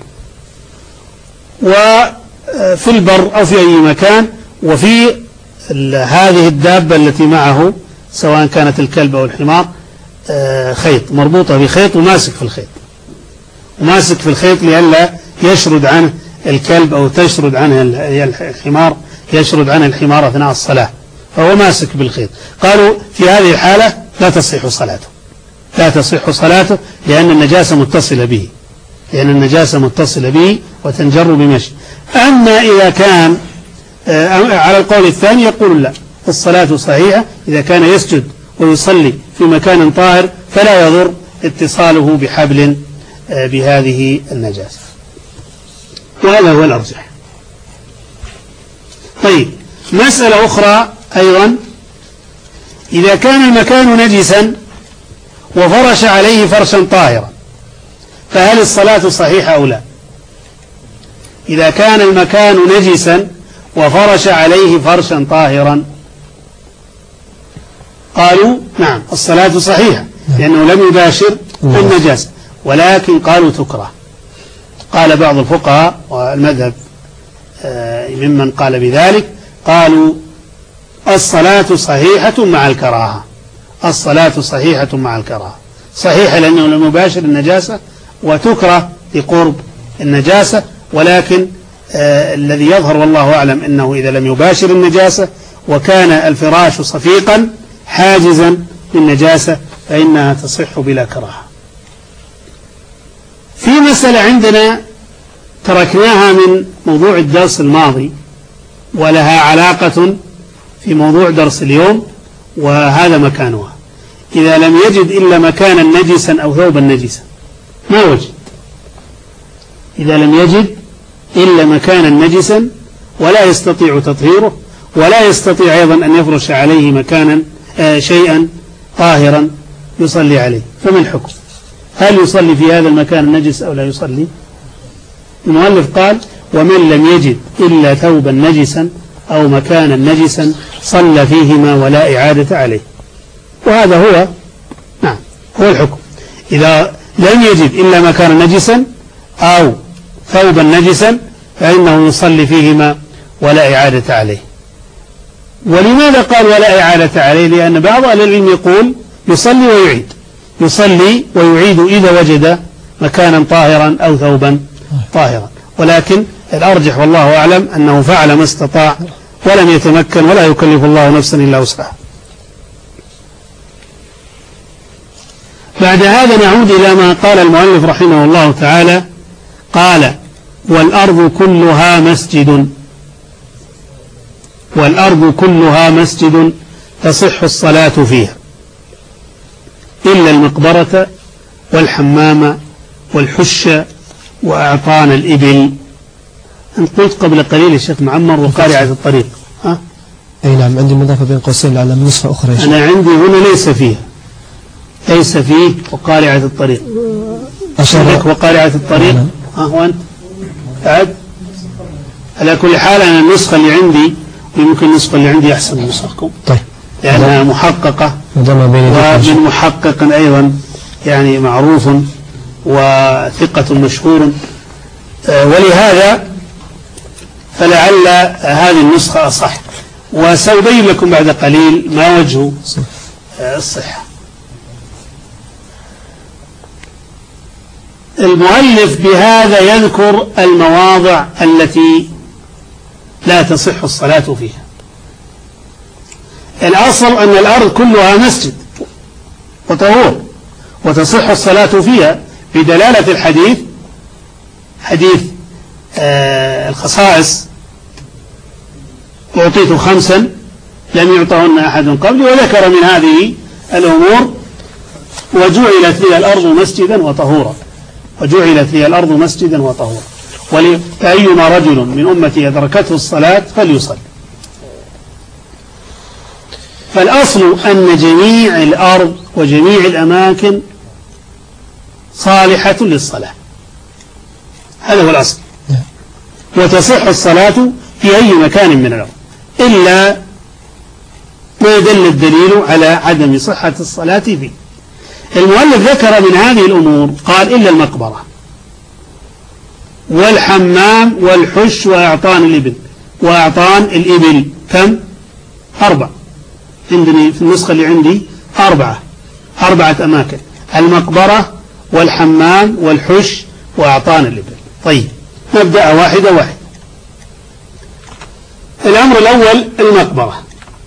وفي البر أو في أي مكان، وفي هذه الدابة التي معه سواء كانت الكلب أو الحمار خيط، مربوطة بخيط وماسك في الخيط وماسك في الخيط لئلا يشرد عنه الكلب أو تشرد عنه الحمار يشرد عنه الحمار أثناء الصلاة، فهو ماسك بالخيط. قالوا في هذه الحالة لا تصح صلاته لا تصح صلاته لأن النجاسة متصلة به لأن النجاسة متصلة به وتنجر بمشي. أما إذا كان على القول الثاني يقول لا، الصلاة صحيحة إذا كان يسجد ويصلي في مكان طاهر فلا يضر اتصاله بحبل بهذه النجاسة، وهذا هو الأرجح. طيب، مسألة أخرى أيضا، إذا كان المكان نجسا وفرش عليه فرشا طاهرا فهل الصلاة صحيحة أو لا؟ إذا كان المكان نجسا وفرش عليه فرشا طاهرا قالوا نعم الصلاة صحيحة لأنه لم يباشر النجاسة، ولكن قالوا تكره. قال بعض الفقهاء والمذهب ممن قال بذلك قالوا الصلاة صحيحة مع الكراهة الصلاة صحيحة مع الكراهة صحيحة لأنه لم يباشر النجاسة، وتكره لقرب النجاسة، ولكن آه الذي يظهر والله أعلم أنه إذا لم يباشر النجاسة وكان الفراش صفيقا حاجزا للنجاسة فإنها تصح بلا كراهة. في مسألة عندنا تركناها من موضوع الدرس الماضي ولها علاقة في موضوع درس اليوم، وهذا مكانها. إذا لم يجد إلا مكانا نجسا أو ثوبا نجسا ما وجد إذا لم يجد إلا مكانا نجسا ولا يستطيع تطهيره ولا يستطيع أيضا أن يفرش عليه مكانا آه شيئا طاهرا يصلي عليه، فما الحكم؟ هل يصلي في هذا المكان النجس أو لا يصلي؟ المؤلف قال ومن لم يجد إلا ثوبا نجسا أو مكانا نجسا صلى فيهما ولا إعادة عليه، وهذا هو نعم هو الحكم. إذا لم يجد إلا مكانا نجسا أو ثوبا نجسا فإنه يصلي فيهما ولا إعادة عليه. ولماذا قال ولا إعادة عليه؟ لأن بعض أهل العلم يقول يصلي ويعيد يصلي ويعيد إذا وجد مكانا طاهرا أو ثوبا طاهرا، ولكن الأرجح والله أعلم أنه فعل ما استطاع ولم يتمكن ولا يكلف الله نفسا إلا وسعها. بعد هذا نعود إلى ما قال المؤلف رحمه الله تعالى. قال والأرض كلها مسجد والأرض كلها مسجد تصح الصلاة فيها إلا المقبرة والحمام والحش وأعطان الإبل. أنت قلت قبل قليل الشيخ معمر وقارعة الطريق. ها؟ أي نعم، عندي مضافة بين قوسين على نسخة أخرى. أنا عندي هنا ليس فيها ليس فيه وقارعة الطريق. أشارك وقارعة الطريق. ها وأنت أعد. على كل حال أنا النسخة اللي عندي ويمكن النسخة اللي عندي أحسن من نسخكم. طيب. لأنها محققة وابن محقق أيضا يعني معروف وثقة مشهور، ولهذا فلعل هذه النسخة أصح، وسأبين لكم بعد قليل ما وجه الصحة. المؤلف بهذا يذكر المواضع التي لا تصح الصلاة فيها. الأصل أن الأرض كلها مسجد وطهور وتصح الصلاة فيها بدلالة الحديث حديث آه الخصائص أعطيت خمسا لم يعطهن أحد قبلي، وذكر من هذه الأمور وجعلت لي الأرض مسجدا وطهورا وجعلت لي الأرض مسجدا وطهورا فأيما رجل من أمتي أدركته الصلاة فليصلي. فالأصل أن جميع الأرض وجميع الأماكن صالحة للصلاة، هذا هو الأصل، وتصح الصلاة في أي مكان من الأرض إلا ما يدل الدليل على عدم صحة الصلاة فيه. المؤلف ذكر من هذه الأمور قال إلا المقبرة والحمام والحش وأعطان الإبل. وأعطان الإبل كم؟ أربع، عندني في النسخة اللي عندي أربعة أربعة أماكن: المقبرة والحمام والحش وأعطان الإبل. طيب نبدأ واحدة واحدة. الأمر الأول المقبرة.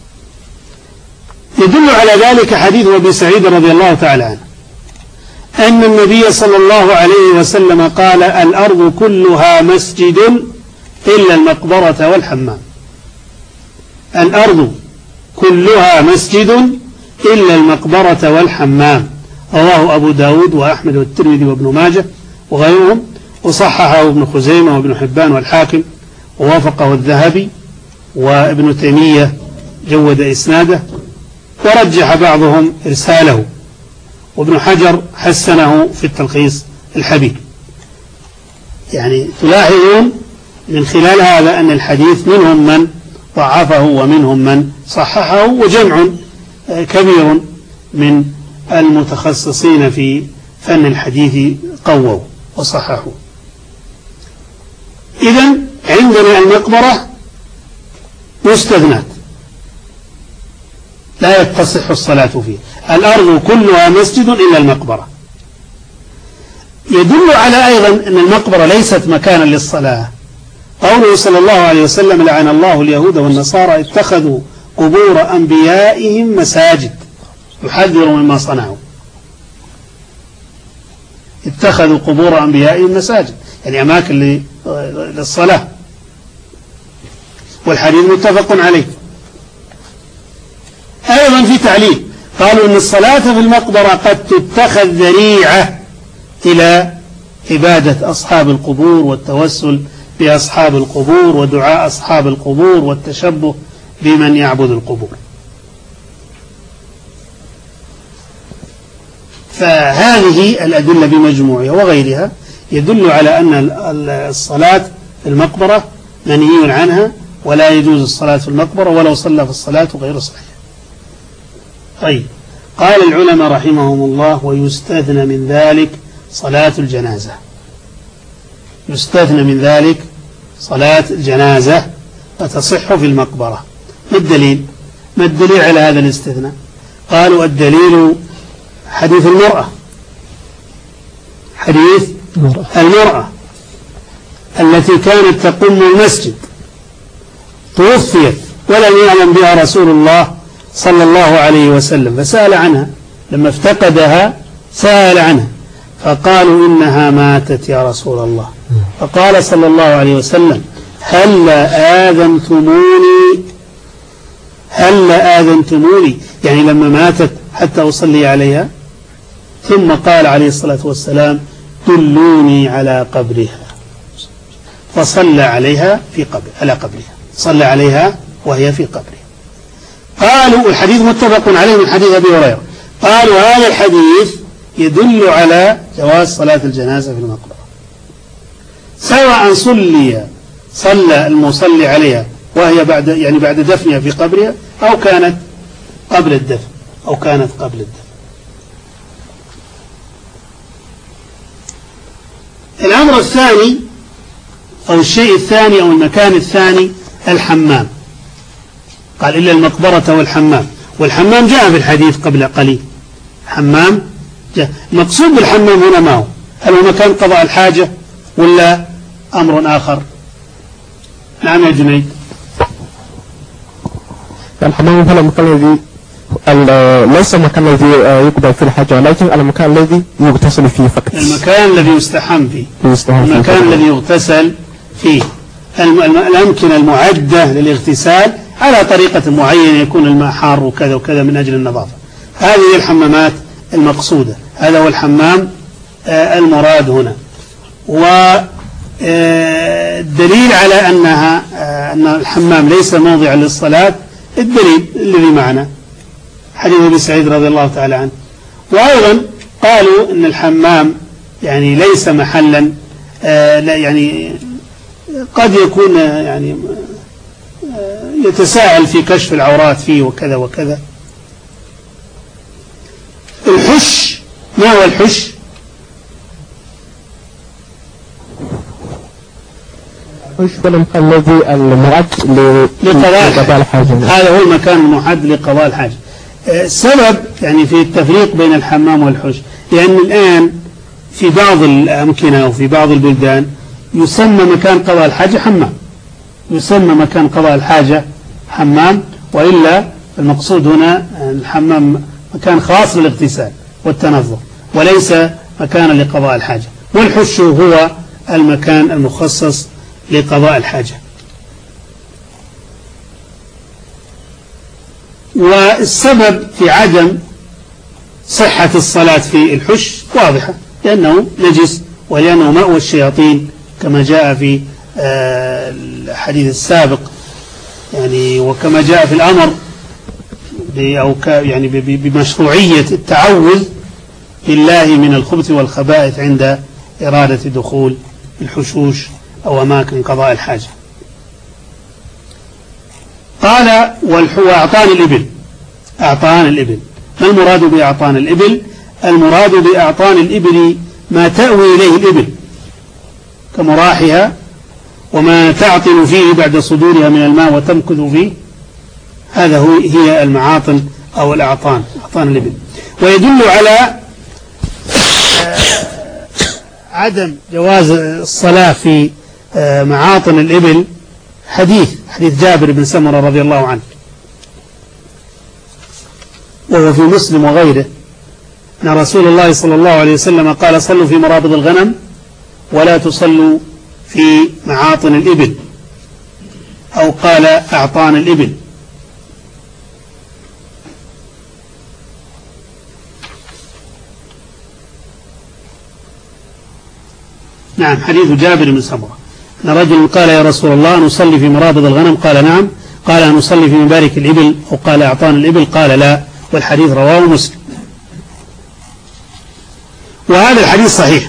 يدل على ذلك حديث أبي سعيد رضي الله تعالى عنه أن النبي صلى الله عليه وسلم قال: الأرض كلها مسجد إلا المقبرة والحمام. الأرض كلها مسجد إلا المقبرة والحمام. رواه أبو داود وأحمد والترمذي وابن ماجه وغيرهم، وصححه ابن خزيمة وابن حبان والحاكم، ووافقه الذهبي، وابن تيمية جود إسناده، ورجح بعضهم إرساله، وابن حجر حسنه في التلخيص الحبيب. يعني تلاحظون من خلال هذا أن الحديث منهم من ضعفه ومنهم من صححه، وجمع كبير من المتخصصين في فن الحديث قووا وصححوا. إذن عندنا المقبرة مستثنات لا تصح الصلاة فيه. الأرض كلها مسجد إلا المقبرة. يدل على أيضا أن المقبرة ليست مكانا للصلاة قوله صلى الله عليه وسلم: لعن الله اليهود والنصارى اتخذوا قبور أنبيائهم مساجد. يحذر مما صنعوا. اتخذوا قبور أنبيائهم مساجد، يعني أماكن للصلاة، والحديث متفق عليه. أيضا في تعليل قالوا أن الصلاة في المقبرة قد تتخذ ذريعة إلى عبادة أصحاب القبور والتوسل بأصحاب القبور ودعاء أصحاب القبور والتشبه بمن يعبد القبور. فهذه الأدلة بمجموعها وغيرها يدل على أن الصلاة في المقبرة منهي عنها، ولا يجوز الصلاة في المقبرة ولو صلى في الصلاة غير صحيحة. طيب، قال العلماء رحمهم الله: ويستثنى من ذلك صلاة الجنازة. يستثنى من ذلك صلاة الجنازة فتصح في المقبرة. ما الدليل؟ ما الدليل على هذا الاستثناء؟ قالوا: الدليل حديث المرأة حديث المرأة التي كانت تقوم المسجد، توفيت ولم يعلم بها رسول الله صلى الله عليه وسلم، فسأل عنها. لما افتقدها سأل عنها، فقالوا: إنها ماتت يا رسول الله. فقال صلى الله عليه وسلم: هل آذنتموني هل آذنتموني يعني لما ماتت حتى أصلي عليها؟ ثم قال عليه الصلاة والسلام: دلوني على قبرها. فصلى عليها في قبر على قبرها صلى عليها وهي في قبرها. قالوا: الحديث متفق عليه من حديث أبي هريرة. قالوا: هذا الحديث يدل على جواز صلاة الجنازة في المقبرة، سواء صلي صلى المصلي عليها وهي بعد يعني بعد دفنها في قبرها، أو كانت قبل الدفن أو كانت قبل الدفن. الأمر الثاني أو الشيء الثاني أو المكان الثاني الحمام. قال: إلا المقبرة والحمام. والحمام جاء في الحديث قبل قليل. حمام جاء. المقصود بالحمام هنا ما هو؟ هل هو مكان قضاء الحاجة ولا أمر آخر؟ نعم يا جنيد. الحمام هو المكان الذي ليس المكان الذي يقضى فيه الحاجة، ولكن المكان الذي يغتسل فيه فقط. المكان الذي يستحم فيه. يستحم فيه المكان الذي يغتسل فيه. الأمكنة المعدة للاغتسال على طريقة معينة، يكون الماء حار وكذا وكذا من أجل النظافة. هذه الحمامات المقصودة. هذا هو الحمام المراد هنا. والدليل على أنها أن الحمام ليس موضعا للصلاة الدليل الذي معنا حديث أبي سعيد رضي الله تعالى عنه. وأيضا قالوا أن الحمام يعني ليس محلا، لا يعني قد يكون يعني يتساهل في كشف العورات فيه وكذا وكذا. الحش، ما هو الحش؟ الحش هو المكان الذي المعد لقضاء الحاجة. هذا هو المكان المعد لقضاء الحاجة. السبب يعني في التفريق بين الحمام والحش، لأن الآن في بعض الأمكنة وفي بعض البلدان يسمى مكان قضاء الحاجة حمام، يسمى مكان قضاء الحاجة حمام، وإلا المقصود هنا الحمام مكان خاص للاغتسال والتنظف وليس مكانا لقضاء الحاجة، والحش هو المكان المخصص لقضاء الحاجة. والسبب في عدم صحة الصلاة في الحش واضحة، لأنه نجس ولأنه مأوى الشياطين كما جاء في الحديث السابق، يعني وكما جاء في الأمر أو يعني بمشروعية التعوذ بالله من الخبث والخبائث عند إرادة دخول الحشوش أو أماكن قضاء الحاجة. قال وأعطان الإبل. أعطان الإبل، ما المراد بأعطان الإبل؟ المراد بأعطان الإبل ما تأوي إليه الإبل كمراحها وما تعطن فيه بعد صدورها من الماء وتمكث فيه، هذا هو هي المعاطن أو الأعطان، أعطان الإبل. ويدل على عدم جواز الصلاة في معاطن الإبل حديث حديث جابر بن سمرة رضي الله عنه، وهو في مسلم وغيره، أن رسول الله صلى الله عليه وسلم قال صلوا في مرابض الغنم ولا تصلوا في معاطن الإبل، أو قال أعطان الإبل. نعم، حديث جابر بن سمرة أن رجل قال يا رسول الله نصلي في مرابض الغنم؟ قال نعم. قال نصلي في مبارك الإبل؟ أو قال أعطان الإبل؟ قال لا. والحديث رواه مسلم. وهذا الحديث صحيح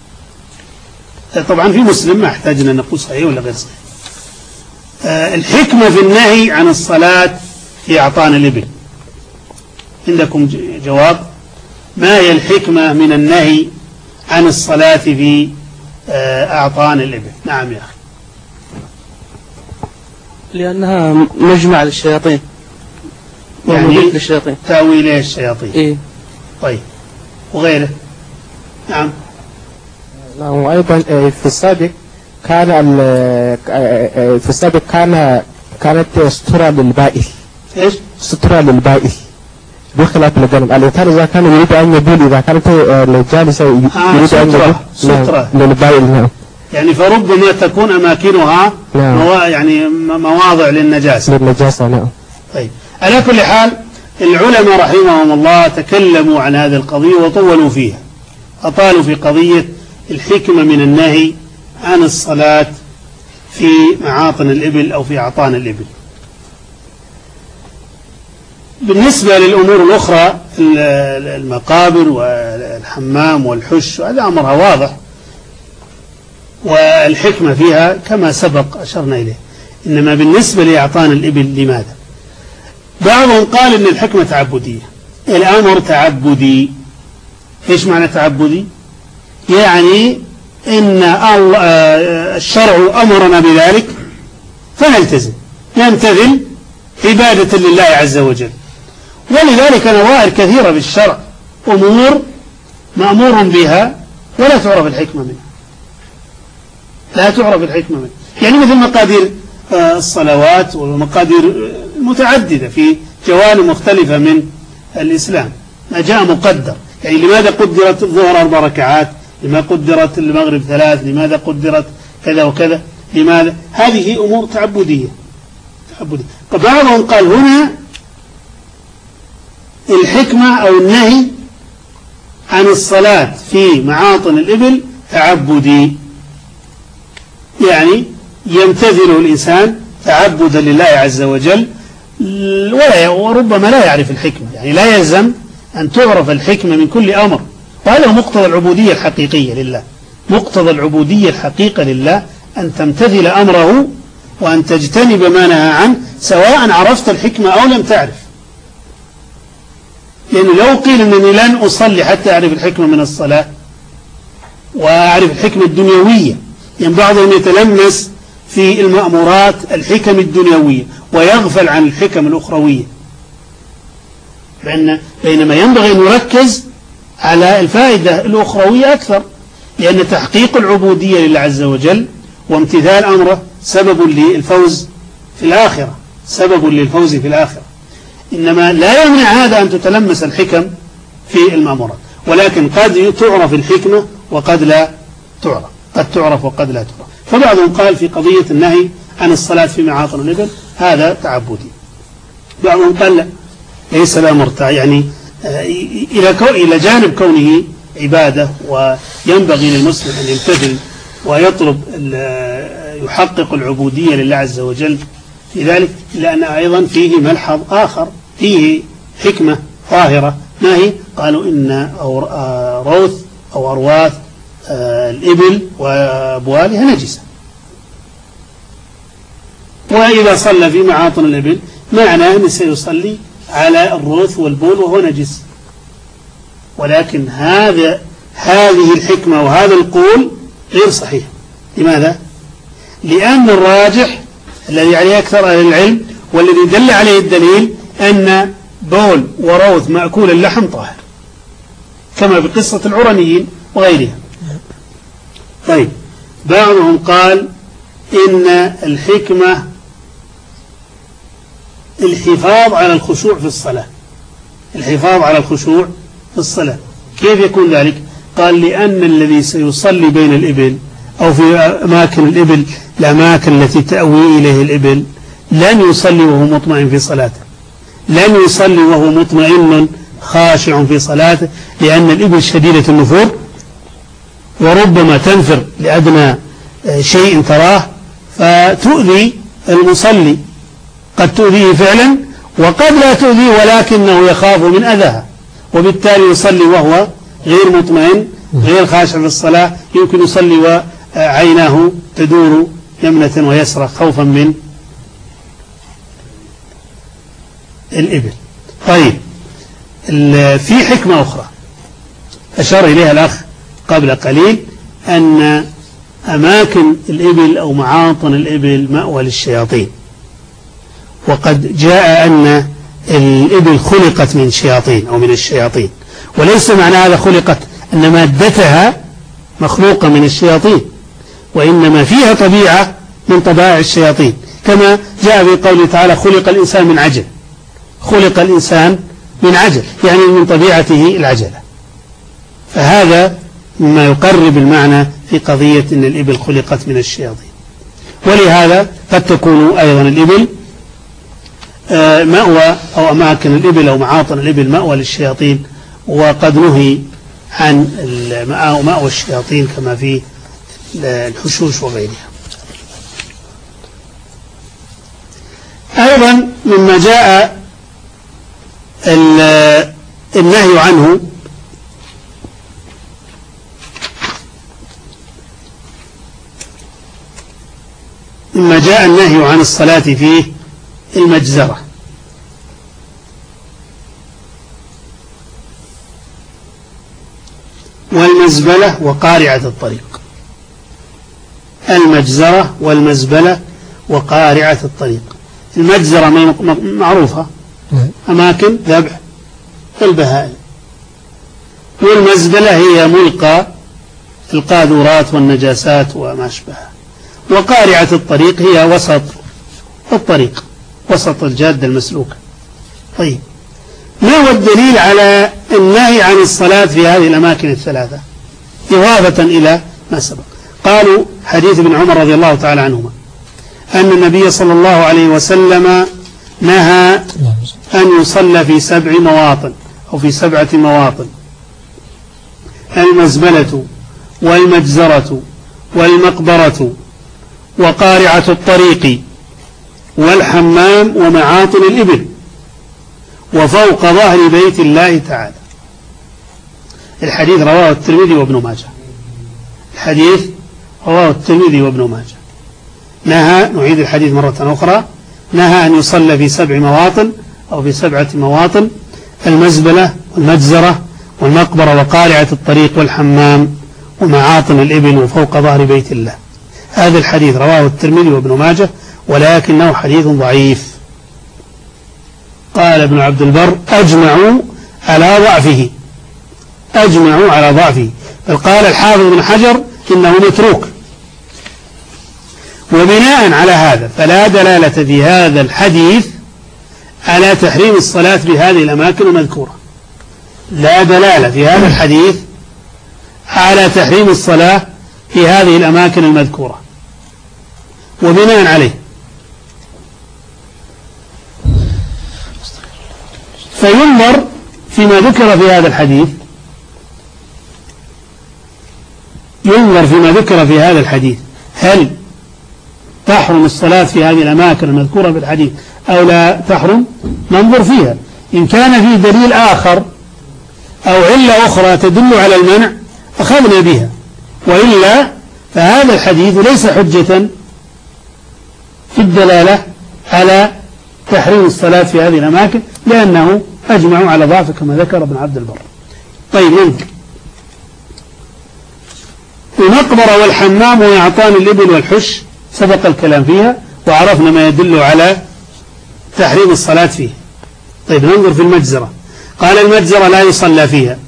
طبعا في مسلم، ما احتاجنا أن نقول صحيح ولا غير صحيح. آه الحكمة في النهي عن الصلاة في أعطان الإبل، عندكم جواب؟ ما هي الحكمة من النهي عن الصلاة في آه أعطان الإبل؟ نعم يا أخي. لأنها مجمع للشياطين، يعني للشياطين، تأوي إليه الشياطين. إيه؟ طيب، وغيره؟ نعم. وأيضا في السابق كان في السابق كان كانت سترة للبائل. إيش؟ سترة للبائل بخلاف الجانب. الإنسان إذا كان يريد أن يبول، إذا كانت الجالسة يريد آه أن يبول سترة للبائل. نعم. يعني فربما تكون أماكنها نعم. موا يعني مواضع للنجاسة. للنجاسة. نعم. طيب، على كل حال العلماء رحمهم الله تكلموا عن هذه القضية وطولوا فيها، أطالوا في قضية الحكمة من النهي عن الصلاة في معاطن الإبل أو في أعطان الإبل. بالنسبة للأمور الأخرى المقابر والحمام والحش هذا أمرها واضح، والحكمة فيها كما سبق أشرنا إليه. إنما بالنسبة لأعطان الإبل لماذا؟ بعضهم قال إن الحكمة تعبدية، الأمر تعبدي. إيش معنى تعبدي؟ يعني إن الشرع أمرنا بذلك فنلتزم، نمتثل عبادة لله عز وجل. ولذلك نظائر كثيرة في الشرع، أمور مأمور بها ولا تعرف الحكمة منها، لا تعرف الحكمة منها. يعني مثل مقادير الصلوات ومقادير متعددة في جوانب مختلفة من الإسلام، ما جاء مقدر. يعني لماذا قدرت الظهر أربع ركعات؟ لما قدرت المغرب ثلاث؟ لماذا قدرت كذا وكذا؟ لماذا؟ هذه أمور تعبدية. تعبدية. بعضهم قال هنا الحكمة أو النهي عن الصلاة في معاطن الإبل تعبدي، يعني يمتثل الإنسان تعبدا لله عز وجل، وربما لا يعرف الحكمة. يعني لا يلزم أن تعرف الحكمة من كل أمر، وهذا هو مقتضى العبودية الحقيقية لله. مقتضى العبودية الحقيقة لله أن تمتثل أمره وأن تجتنب ما نهى عنه سواء عرفت الحكمة أو لم تعرف. لأنه لو قيل أنني لن أصلي حتى أعرف الحكمة من الصلاة وأعرف الحكمة الدنيوية، يعني بعضهم يتلمس في المأمورات الحكم الدنيوية ويغفل عن الحكم الأخروية، بأن بينما ينبغي أن يركز على الفائدة الأخروية أكثر، لأن تحقيق العبودية لله عز وجل وامتثال أمره سبب للفوز في الآخرة، سبب للفوز في الآخرة. إنما لا يمنع هذا أن تتلمس الحكم في المأمورات، ولكن قد تعرف الحكمة وقد لا تعرف، قد تعرف وقد لا تعرف. فبعضهم قال في قضية النهي عن الصلاة في معاطن الإبل هذا تعبدي، بعضهم قال لا، ليس الأمر يعني إلى إلى جانب كونه عبادة وينبغي للمسلم أن يمتثل ويطلب يحقق العبودية لله عز وجل في ذلك، لأن أيضا فيه ملحظ آخر، فيه حكمة ظاهرة. ما هي؟ قالوا إن روث أو أرواث الإبل وأبوالها نجسة، وإذا صلى في معاطن الإبل معناه أنه سيصلي على الروث والبول وهو نجس. ولكن هذا هذه الحكمة وهذا القول غير صحيح. لماذا؟ لأن الراجح الذي عليه أكثر أهل العلم والذي دل عليه الدليل أن بول وروث مأكول اللحم طاهر، كما بقصة العرنيين وغيرها. طيب، بعضهم قال إن الحكمة الحفاظ على الخشوع في الصلاة، الحفاظ على الخشوع في الصلاة. كيف يكون ذلك؟ قال لأن الذي سيصلي بين الإبل أو في أماكن الإبل، الأماكن التي تأوي إليه الإبل، لن يصلي وهو مطمئن في صلاته، لن يصلي وهو مطمئن خاشع في صلاته، لأن الإبل شديدة النفور وربما تنفر لأدنى شيء تراه فتؤذي المصلي، قد تؤذيه فعلا وقد لا تؤذيه ولكنه يخاف من أذاها، وبالتالي يصلي وهو غير مطمئن غير خاشع في الصلاة، يمكن يصلي وعيناه تدور يمنة ويسرى خوفا من الإبل. طيب، في حكمة أخرى أشار إليها الأخ قبل قليل، أن أماكن الإبل أو معاطن الإبل مأوى للشياطين، وقد جاء أن الإبل خلقت من شياطين أو من الشياطين، وليس معنى هذا خلقت أن مادتها مخلوقة من الشياطين، وإنما فيها طبيعة من طبائع الشياطين، كما جاء في قوله تعالى خلق الإنسان من عجل، خلق الإنسان من عجل يعني من طبيعته العجلة. فهذا مما يقرب المعنى في قضية أن الإبل خلقت من الشياطين. ولهذا قد تكون أيضا الإبل مأوى أو أماكن الإبل أو معاطن الإبل مأوى للشياطين، وقد نهي عن مأوى الشياطين كما في الحشوش وغيرها. أيضا مما جاء النهي عنه مما جاء النهي عن الصلاة فيه المجزرة، والمزبلة وقارعة الطريق. المجزرة والمزبلة وقارعة الطريق. المجزرة معروفة، أماكن ذبح البهائم، والمزبلة هي ملقى القاذورات والنجاسات وما أشبهها، وقارعة الطريق هي وسط الطريق، وسط الجادة المسلوكة. طيب، ما هو الدليل على النهي عن الصلاة في هذه الأماكن الثلاثة إضافة إلى ما سبق؟ قالوا حديث ابن عمر رضي الله تعالى عنهما أن النبي صلى الله عليه وسلم نهى أن يصلى في سبع مواطن أو في سبعة مواطن: المزبلة والمجزرة والمقبرة وقارعة الطريق والحمام ومعاطن الإبل وفوق ظهر بيت الله تعالى. الحديث رواه الترمذي وابن ماجه. الحديث رواه الترمذي وابن ماجه. نهى، نعيد الحديث مرة أخرى، نهى أن يصلى في سبع مواطن أو في سبعة مواطن: المزبلة والمجزرة والمقبرة وقارعة الطريق والحمام ومعاطن الإبل وفوق ظهر بيت الله. هذا الحديث رواه الترمذي وابن ماجه ولكنه حديث ضعيف. قال ابن عبد البر: أجمعوا على ضعفه، أجمعوا على ضعفه. بل قال الحافظ بن حجر إنه متروك. وبناء على هذا فلا دلالة في هذا الحديث على تحريم الصلاة في هذه الأماكن المذكورة. لا دلالة في هذا الحديث على تحريم الصلاة في هذه الأماكن المذكورة. وبناء عليه فينظر فيما ذكر في هذا الحديث، ينظر فيما ذكر في هذا الحديث هل تحرم الصلاة في هذه الأماكن المذكورة في الحديث أو لا تحرم. ننظر فيها، إن كان فيه دليل آخر أو علة أخرى تدل على المنع أخذنا بها، وإلا فهذا الحديث ليس حجة في الدلالة على تحريم الصلاة في هذه الأماكن، لأنه أجمعوا على ضعف كما ذكر ابن عبد البر. طيب ننظر. المقبرة والحمام ويعطان الإبل والحش سبق الكلام فيها وعرفنا ما يدل على تحريم الصلاة فيه. طيب ننظر في المجزرة. قال: المجزرة لا يصلى فيها.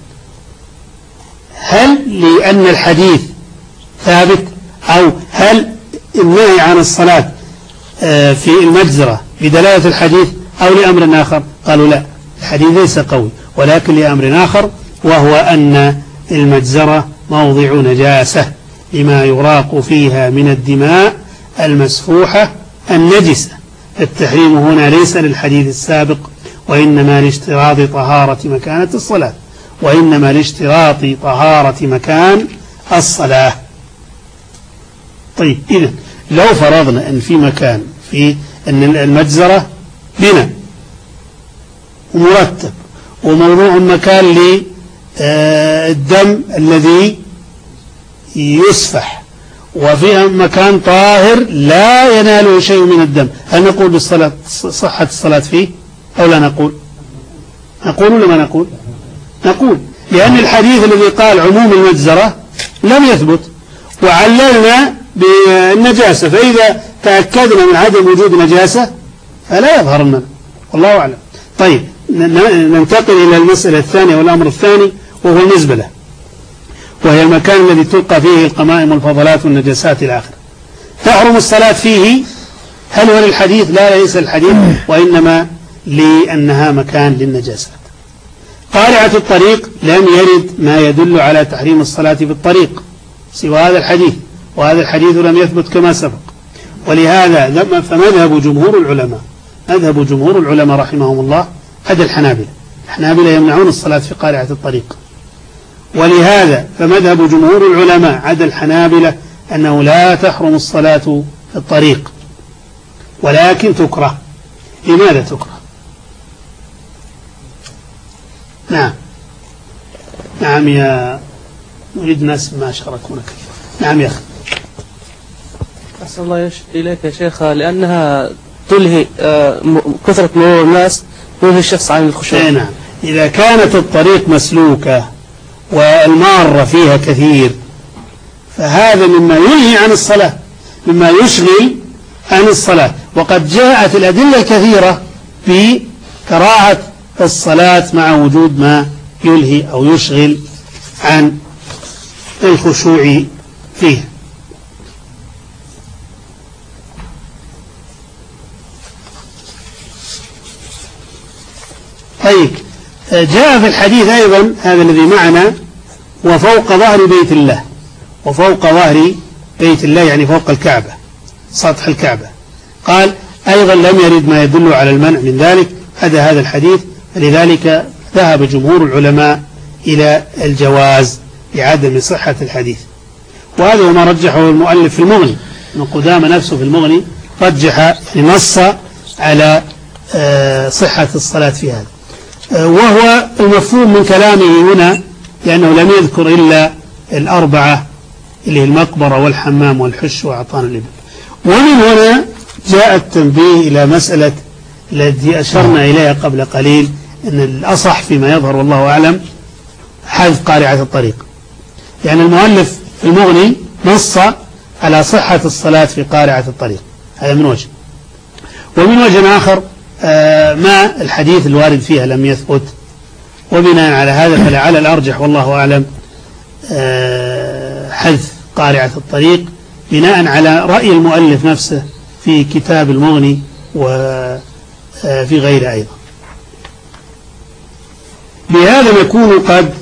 هل لأن الحديث ثابت، أو هل النهي عن الصلاة في المجزرة بدلالة الحديث أو لأمر آخر؟ قالوا لا، الحديث ليس قوي، ولكن لأمر آخر، وهو أن المجزرة موضع نجاسة لما يراق فيها من الدماء المسفوحة النجسة. التحريم هنا ليس للحديث السابق، وإنما لاشتراط طهارة مكانة الصلاة، وإنما لاشتراط طهارة مكان الصلاة. طيب إذن لو فرضنا أن في مكان في أن المجزرة بناء ومرتب وموضوع مكان للدم الذي يسفح، وفيها مكان طاهر لا يناله شيء من الدم، هل نقول بالصلاة صحة الصلاة فيه أو لا نقول؟ نقول ولا ما نقول؟ نقول، لأن الحديث الذي قال عموم المجزرة لم يثبت، وعللنا بالنجاسة، فإذا تأكدنا من عدم وجود نجاسة فلا يظهر المنع، والله أعلم. طيب ننتقل إلى المسألة الثانية والأمر الثاني، وهو المزبلة، وهي المكان الذي تلقى فيه القمائم والفضلات والنجاسات إلى آخره. تحرم الصلاة فيه، هل هو للحديث؟ لا، ليس الحديث، وإنما لأنها مكان للنجاسات. قارعة الطريق لم يرد ما يدل على تحريم الصلاة في الطريق سوى هذا الحديث، وهذا الحديث لم يثبت كما سبق، ولهذا فمذهب جمهور العلماء مذهب جمهور العلماء رحمهم الله هذا الحنابلة الحنابلة يمنعون الصلاة في قارعة الطريق، ولهذا فمذهب جمهور العلماء عدا الحنابلة أنه لا تحرم الصلاة في الطريق، ولكن تكره. لماذا تكره؟ نعم نعم يا نريد ناس ما شاركونا كثيرا. نعم يا أخي. أحسن الله إليك يا شيخ، لأنها تلهي كثرة مرور الناس تلهي الشخص عن الخشوع. نعم، إذا كانت الطريق مسلوكة والمار فيها كثير فهذا مما يلهي عن الصلاة، مما يشغل عن الصلاة، وقد جاءت الأدلة الكثيرة بكراهة الصلاة مع وجود ما يلهي أو يشغل عن الخشوع فيه. طيب جاء في الحديث أيضا هذا الذي معنا وفوق ظهر بيت الله، وفوق ظهر بيت الله يعني فوق الكعبة سطح الكعبة. قال أيضا لم يرد ما يدل على المنع من ذلك، هذا هذا الحديث، فلذلك ذهب جمهور العلماء إلى الجواز لعدم صحة الحديث. وهذا هو ما رجحه المؤلف في المغني، ابن قدامة نفسه في المغني رجح يعني نص على صحة الصلاة في هذا، وهو المفهوم من كلامه هنا لأنه لم يذكر إلا الأربعة اللي هي المقبرة والحمام والحش وأعطان الإبل. ومن هنا جاء التنبيه إلى مسألة التي أشرنا إليها قبل قليل، أن الأصح فيما يظهر والله أعلم حذف قارعة الطريق. يعني المؤلف في المغني نص على صحة الصلاة في قارعة الطريق، هذا من وجه. ومن وجه آخر ما الحديث الوارد فيها لم يثبت، وبناء على هذا فلعل الأرجح والله أعلم حذف قارعة الطريق بناء على رأي المؤلف نفسه في كتاب المغني وفي غيره أيضا. بهذا نكون قد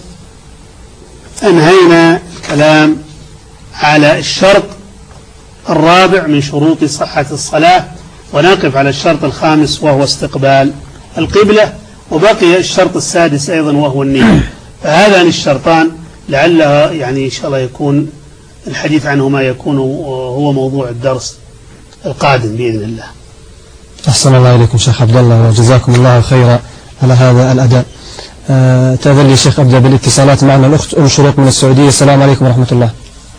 أنهينا الكلام على الشرط الرابع من شروط صحة الصلاة، ونقف على الشرط الخامس وهو استقبال القبلة، وبقي الشرط السادس أيضا وهو النية. فهذان الشرطان لعلها يعني إن شاء الله يكون الحديث عنهما يكون هو موضوع الدرس القادم بإذن الله. أحسن الله إليكم شيخ عبد الله وجزاكم الله خيرا على هذا الأداء. أه تأذن لي شيخ أبدأ بالاتصالات معنا. الأخت أم شروق من السعودية. السلام عليكم ورحمة الله.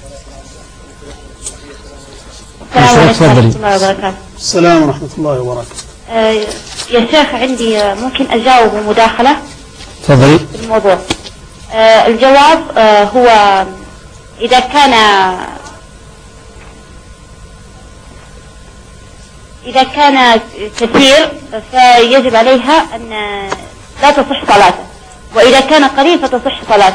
السلام عليكم ورحمة الله وبركاته. السلام ورحمة الله وبركاته. أه يا شيخ عندي ممكن أجاوب مداخلة تفضلي في الموضوع. أه الجواب أه هو إذا كان إذا كان كثير فيجب عليها أن لا تصح صلاته، وإذا كان قليل فتصح صلاته.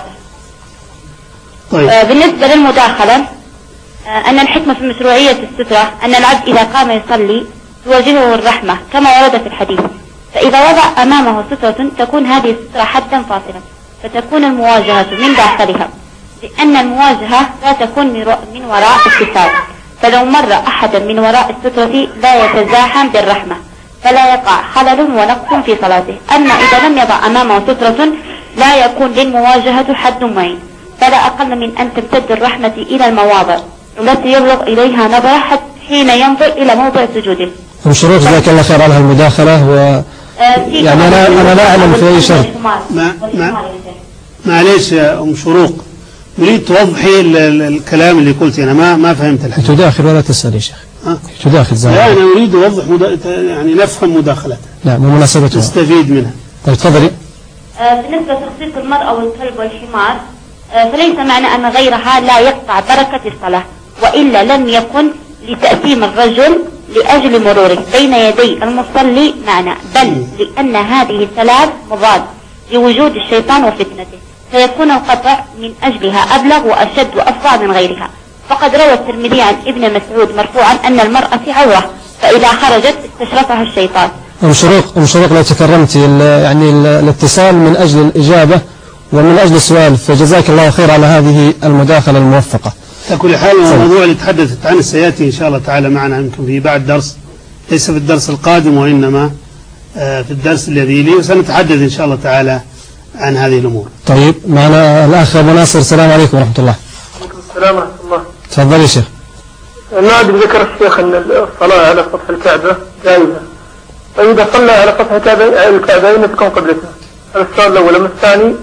طيب. آه بالنسبة للمداخلة آه أن الحكمة في مشروعية السترة أن العبد إذا قام يصلي توجهه الرحمة كما ورد في الحديث، فإذا وضع أمامه سترة تكون هذه السترة حدا فاصلا، فتكون المواجهة من داخلها، لأن المواجهة لا تكون من وراء الستار، فلو مر أحدا من وراء السترة لا يتزاحم بالرحمة فلا يقع خلل ونقص في صلاته. أما إذا لم يضع أمامه سترة لا يكون للمواجهة حد معين، فلا أقل من أن تمتد الرحمة إلى المواضع التي يبلغ إليها نظرة حتى حين ينظر إلى موضع سجوده. أم شروق جزاك الله خير على المداخلة. و يعني أنا أنا لا أعلم في أي شرط. ما ما معليش يا أم شروق، نريد توضحي الكلام اللي قلت. أنا ما ما فهمت الحديث. تداخل ولا تسأل يا شيخ. أه؟ تداخل زي لا أنا أريد أوضح مدا... يعني نفهم مداخلتها. لا مو مناسبتها. نستفيد منها. طيب تفضلي. آه بالنسبة لتخصيص المرأة والكلب والحمار آه فليس معنى أن غيرها لا يقطع بركة الصلاة، وإلا لم يكن لتأثيم الرجل لأجل مروره بين يدي المصلي معنى، بل لأن هذه الثلاث مضاد لوجود الشيطان وفتنته، فيكون القطع من أجلها أبلغ وأشد وأفظع من غيرها. فقد روى الترمذي عن ابن مسعود مرفوعا أن المرأة عورة فإذا خرجت استشرفها الشيطان. أم شروق أم شروق لو تكرمتي يعني الاتصال من أجل الإجابة ومن أجل السؤال، فجزاك الله خير على هذه المداخلة الموفقة. على كل حال الموضوع اللي تحدثت عنه سيأتي إن شاء الله تعالى معنا يمكن في بعد درس، ليس في الدرس القادم وإنما في الدرس الذي لي، وسنتحدث إن شاء الله تعالى عن هذه الأمور. طيب معنا الأخ أبو ناصر. السلام عليكم ورحمة الله. وعليكم السلام ورحمة الله. تفضل يا شيخ. نعد ذكر الشيخ أن الصلاة على سطح الكعبة جائزة، فإذا صلى على سطح الكعبين تكون قبلته. هذا السؤال الأول. أما الثاني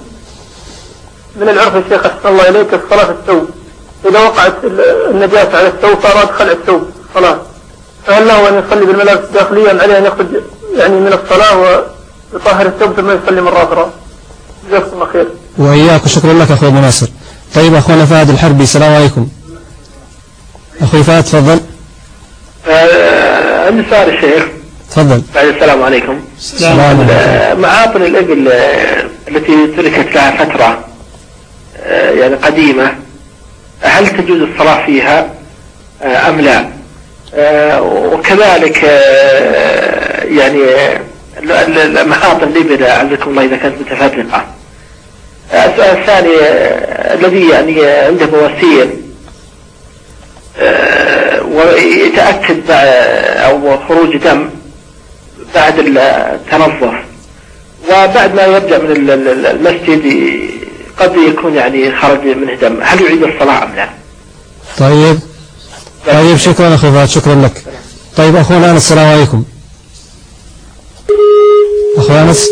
من العرف يا شيخ أحسن الله إليك الصلاة في الثوب، إذا وقعت النجاسة على الثوب فأراد خلع الثوب صلاة، فهل له أن يصلي بالملابس الداخلية أم عليه أن يخرج يعني من الصلاة ويطهر الثوب ثم يصلي مرة أخرى؟ جزاكم الله خير. وإياك وشكرا لك أخوي أبو ناصر. طيب أخونا فهد الحربي. السلام عليكم. أخوي فهد تفضل. عندي سؤال الشيخ. تفضل. بعد السلام عليكم. السلام عليكم. معاطن الإبل التي تركت لها فترة يعني قديمة، هل تجوز الصلاة فيها أم لا؟ وكذلك يعني محاطن الإبل عزكم الله إذا كانت متفرقة. السؤال الثاني الذي يعني عنده بواسير ويتأكد أو خروج دم بعد التنظف وبعد ما يرجع من المسجد قد يكون يعني خرج منه دم، هل يعيد الصلاة أم لا؟ طيب طيب شكرا أخي فهد، شكرا لك. طيب أخونا أنس. السلام عليكم. أخو أنس.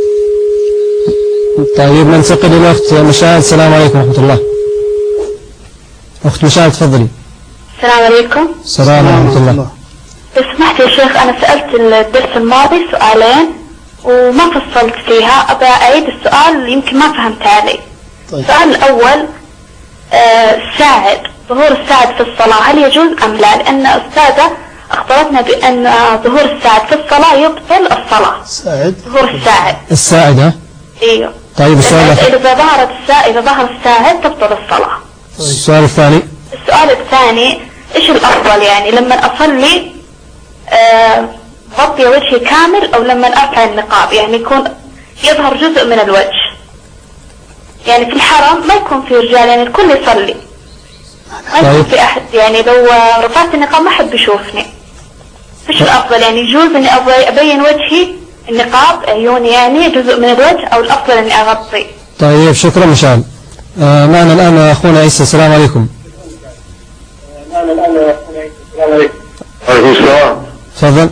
طيب ننتقل إلى أخت مشاهد. السلام عليكم ورحمة الله. أخت مشاهد تفضلي. السلام عليكم. السلام ورحمة الله. لو سمحت يا شيخ، أنا سألت الدرس الماضي سؤالين وما فصلت فيها، أبى أعيد السؤال يمكن ما فهمت عليه. طيب. السؤال الأول آه الساعد، ظهور الساعد في الصلاة هل يجوز أم لا؟ لأن أستاذة أخبرتنا بأن ظهور الساعد في الصلاة يبطل الصلاة. الساعد ظهور الساعد الساعد ها؟ ايوه. طيب السؤال إذا ظهرت الساعد إذا ظهر الساعد تبطل الصلاة. طيب. السؤال الثاني السؤال الثاني إيش الأفضل، يعني لما أصلي آه غطي وجهي كامل أو لما أرفع النقاب، يعني يكون يظهر جزء من الوجه، يعني في الحرم ما يكون في رجال، يعني الكل يصلي ما يكون في أحد، يعني لو رفعت النقاب ما حد بيشوفني. إيش الأفضل، يعني يجوز إني أبين وجهي النقاب عيوني يعني جزء من الوجه، أو الأفضل إني أغطي؟ طيب شكرا مشعل. آه معنا الآن أخونا عيسى. السلام عليكم. معنا الآن أخونا عيسى. السلام عليكم. عليكم السلام. تفضل.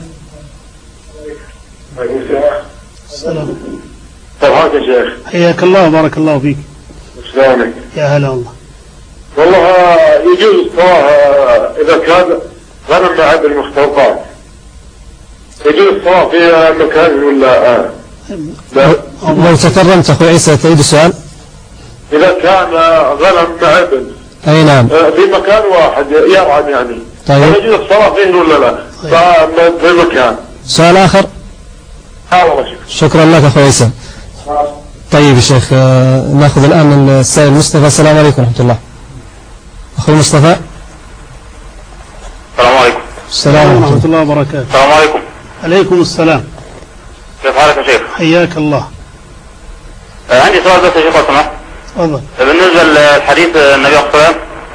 عليكم السلام. السلام. صباحك يا شيخ. حياك الله وبارك الله فيك. سلامك. يا هلا والله. والله يجوز الصلاة إذا كان غنم مع المختلطات، يجوز الصلاة في مكان ولا آه. لو تكرمت أخوي عيسى تعيد السؤال. إذا كان غنم مع ابن أي نعم في مكان واحد يرعى يعني، طيب يجوز الصلاة فيه ولا لا؟ طيب. في مكان. سؤال آخر. شكرا لك أخوي عيسى. طيب يا شيخ ناخذ الآن السائل مصطفى. السلام عليكم ورحمة الله. أخوي مصطفى. السلام عليكم. السلام ورحمة الله وبركاته. السلام عليكم. عليكم السلام. كيف حالك يا شيخ؟ حياك الله. آه عندي سؤال بس يا شيخ لو سمحت. تفضل. بالنسبة للحديث النبي صلى الله عليه وسلم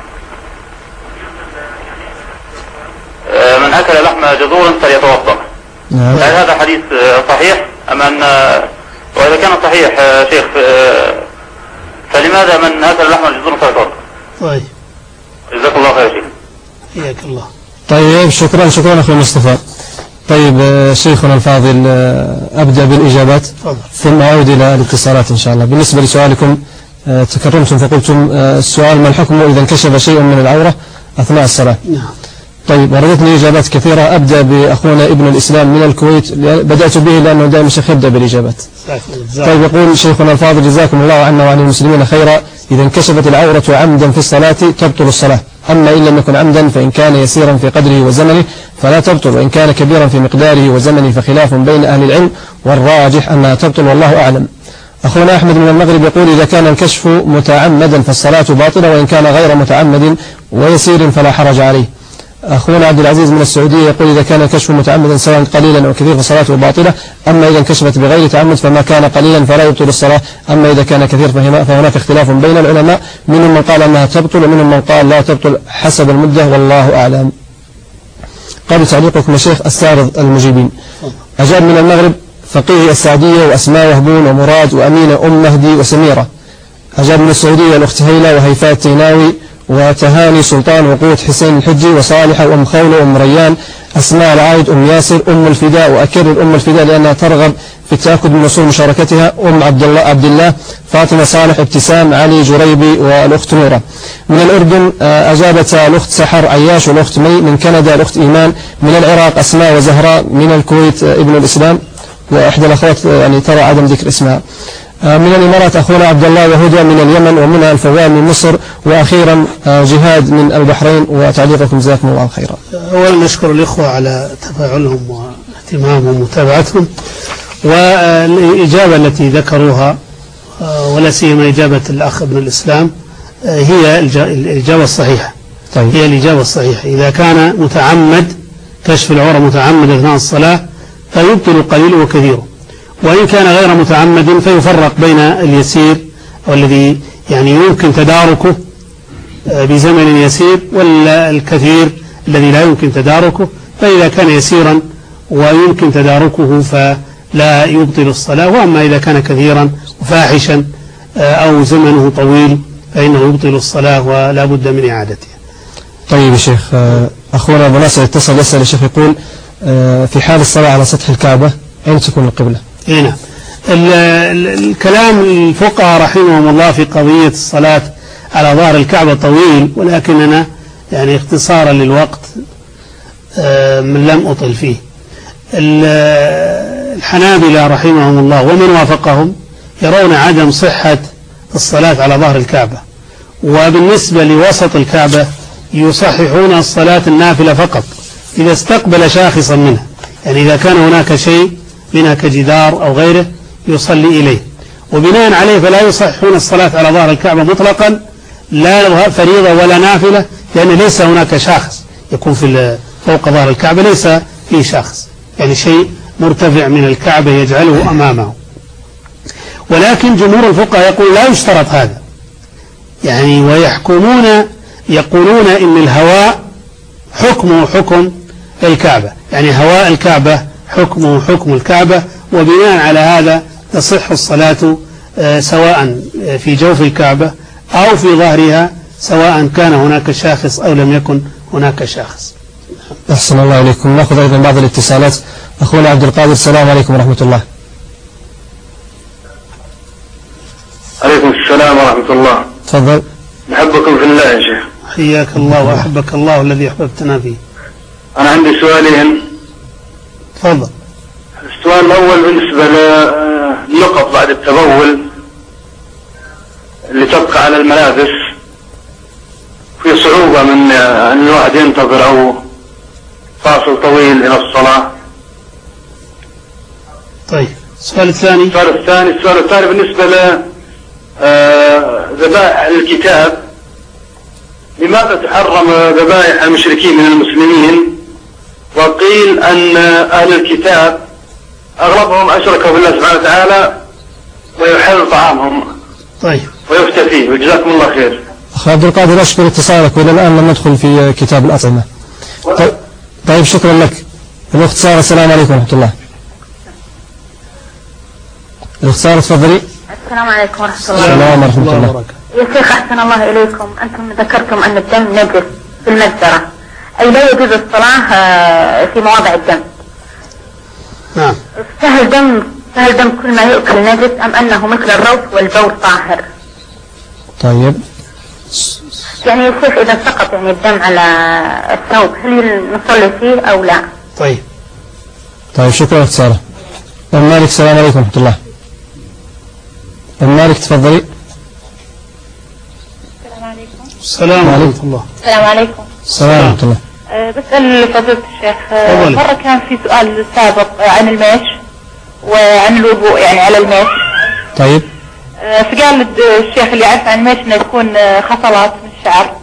آه من أكل لحم جذور فليتوضأ. نعم. هل هذا حديث صحيح أم أن وإذا كان صحيح شيخ فلماذا من أكل لحم الجذور فليتوضأ؟ طيب. جزاك الله خير يا شيخ. حياك الله. طيب شكرا شكرا أخوي مصطفى. طيب شيخنا الفاضل أبدأ بالإجابات فضل. ثم أعود إلى الاتصالات إن شاء الله. بالنسبة لسؤالكم تكرمتم فقلتم السؤال ما الحكم إذا انكشف شيء من العورة أثناء الصلاة. نعم. طيب وردتني إجابات كثيرة. أبدأ بأخونا ابن الإسلام من الكويت، بدأت به لأنه دائما شيخ يبدأ بالإجابات. طيب يقول شيخنا الفاضل جزاكم الله عنا وعن المسلمين خيرا، إذا انكشفت العورة عمدا في الصلاة تبطل الصلاة، أما إن لم يكن عمدا فإن كان يسيرا في قدره وزمنه فلا تبطل، وإن كان كبيرا في مقداره وزمنه فخلاف بين أهل العلم والراجح أنها تبطل والله أعلم. أخونا أحمد من المغرب يقول إذا كان الكشف متعمدا فالصلاة باطلة، وإن كان غير متعمد ويسير فلا حرج عليه. أخونا عبد العزيز من السعودية يقول إذا كان الكشف متعمدا سواء قليلا أو كثير فصلاته باطلة، أما إذا انكشفت بغير تعمد فما كان قليلا فلا يبطل الصلاة، أما إذا كان كثير فهناك اختلاف بين العلماء، منهم من قال أنها تبطل ومنهم من قال لا تبطل حسب المدة والله أعلم. قبل تعليقكم يا شيخ السارد المجيبين أجاب من المغرب فقيه السعدية وأسماء وهبون ومراد وأمينة أم مهدي وسميرة. أجاب من السعودية الأخت هيلة وهيفاء تيناوي وتهاني سلطان وقوت حسين الحجي وصالحة وأم خولة وأم ريان، أسماء العايد أم ياسر أم الفداء، وأكرر أم الفداء لأنها ترغب في التأكد من وصول مشاركتها، أم عبد الله عبد الله فاطمة صالح ابتسام علي جريبي والأخت نورة. من الأردن أجابت الأخت سحر عياش والأخت مي. من كندا الأخت إيمان. من العراق أسماء وزهراء. من الكويت ابن الإسلام، وإحدى الأخوات يعني ترى عدم ذكر اسمها. من الإمارات أخونا عبد الله وهدى. من اليمن ومنى الفوال من مصر. وأخيرا جهاد من البحرين. وتعليقكم جزاكم الله خيرا. أولا نشكر الإخوة على تفاعلهم واهتمامهم ومتابعتهم، والإجابة التي ذكروها ولا سيما إجابة الأخ ابن الإسلام هي الإجابة الصحيحة. طيب. هي الإجابة الصحيحة. إذا كان متعمد كشف العورة متعمد أثناء الصلاة فيبطل قليله وكثيره، وإن كان غير متعمد فيفرق بين اليسير والذي يعني يمكن تداركه بزمن يسير ولا الكثير الذي لا يمكن تداركه. فإذا كان يسيرا ويمكن تداركه فلا يبطل الصلاة، وأما إذا كان كثيرا وفاحشا أو زمنه طويل فإنه يبطل الصلاة ولا بد من إعادتها. طيب يا شيخ أخونا أبو ناصر اتصل يسأل الشيخ يقول في حال الصلاة على سطح الكعبة أين تكون القبلة؟ هنا الكلام الفقهاء رحمهم الله في قضية الصلاة على ظهر الكعبة طويل، ولكننا يعني اختصارا للوقت من لم أطل فيه. الحنابلة رحمهم الله ومن وافقهم يرون عدم صحة الصلاة على ظهر الكعبة، وبالنسبة لوسط الكعبة يصححون الصلاة النافلة فقط إذا استقبل شاخصا منها، يعني إذا كان هناك شيء منها كجدار أو غيره يصلي إليه، وبناء عليه فلا يصححون الصلاة على ظهر الكعبة مطلقا لا فريضة ولا نافلة، لأن ليس هناك شاخص يكون في فوق ظهر الكعبة، ليس فيه شاخص يعني شيء مرتفع من الكعبة يجعله أمامه. ولكن جمهور الفقهاء يقول لا يشترط هذا، يعني ويحكمون يقولون إن الهواء حكمه حكم الكعبة، يعني هواء الكعبة حكمه حكم الكعبة، وبناء على هذا تصح الصلاة سواء في جوف الكعبة أو في ظهرها، سواء كان هناك شاخص أو لم يكن هناك شاخص. أحسن الله إليكم. نأخذ أيضا بعض الاتصالات. أخونا عبد القادر، السلام عليكم ورحمة الله. عليكم السلام ورحمة الله. تفضل. نحبكم في الله يا شيخ. حياك الله وأحبك الله الذي أحببتنا فيه. أنا عندي سؤالين. تفضل. السؤال الأول بالنسبة للنقط بعد التبول اللي تبقى على الملابس، في صعوبة من أن الواحد ينتظر أو فاصل طويل إلى الصلاة. طيب السؤال الثاني. السؤال الثاني السؤال الثاني بالنسبة ل ذبائح الكتاب، لماذا تحرم ذبائح المشركين من المسلمين؟ وقيل أن أهل الكتاب أغلبهم أشركوا بالله سبحانه وتعالى ويحل طعامهم. طيب ويفتى فيه، وجزاكم الله خير. أخي عبد القادر، أشكر اتصالك، وإلى الآن لم ندخل في كتاب الأطعمة. طيب, طيب شكرا لك. الأخت سارة، السلام عليكم ورحمة الله. الأخت سارة تفضلي. السلام عليكم ورحمة الله. السلام ورحمة الله وبركاته. يا شيخ أحسن الله إليكم، أنتم ذكرتم أن الدم نجس في المجزرة، أي لا يجوز الصلاة في مواضع الدم. نعم. فهل دم فهل دم كل ما يؤكل نجس، أم أنه مثل الروث والبول طاهر؟ طيب. يعني يا شيخ إذا سقط يعني الدم على الثوب هل نصلي فيه أو لا؟ طيب. طيب شكرا أخت سارة. أم مالك، السلام عليكم ورحمة الله. أم مالك تفضلي. السلام عليكم. السلام ورحمة الله. السلام عليكم. السلام ورحمة الله. أه بسأل فضيلة الشيخ، أه مرة كان في سؤال سابق عن الميش وعن الوضوء يعني على الميش. طيب. أه فقال الشيخ اللي يعرف عن الميش انه يكون خصلات من الشعر.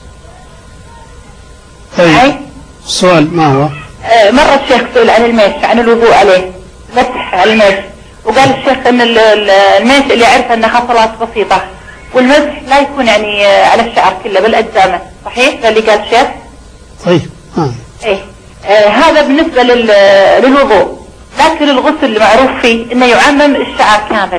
طيب. السؤال ما هو؟ أه مرة الشيخ سئل عن الميش عن الوضوء عليه، مسح على الميش، وقال الشيخ ان الميش اللي يعرف انه خصلات بسيطة، والمسح لا يكون يعني على الشعر كله بل أجزامه، صحيح؟ ده اللي قال الشيخ. طيب. ها. ايه آه هذا بالنسبة للوضوء، لكن الغسل اللي معروف فيه انه يعمم الشعر كامل.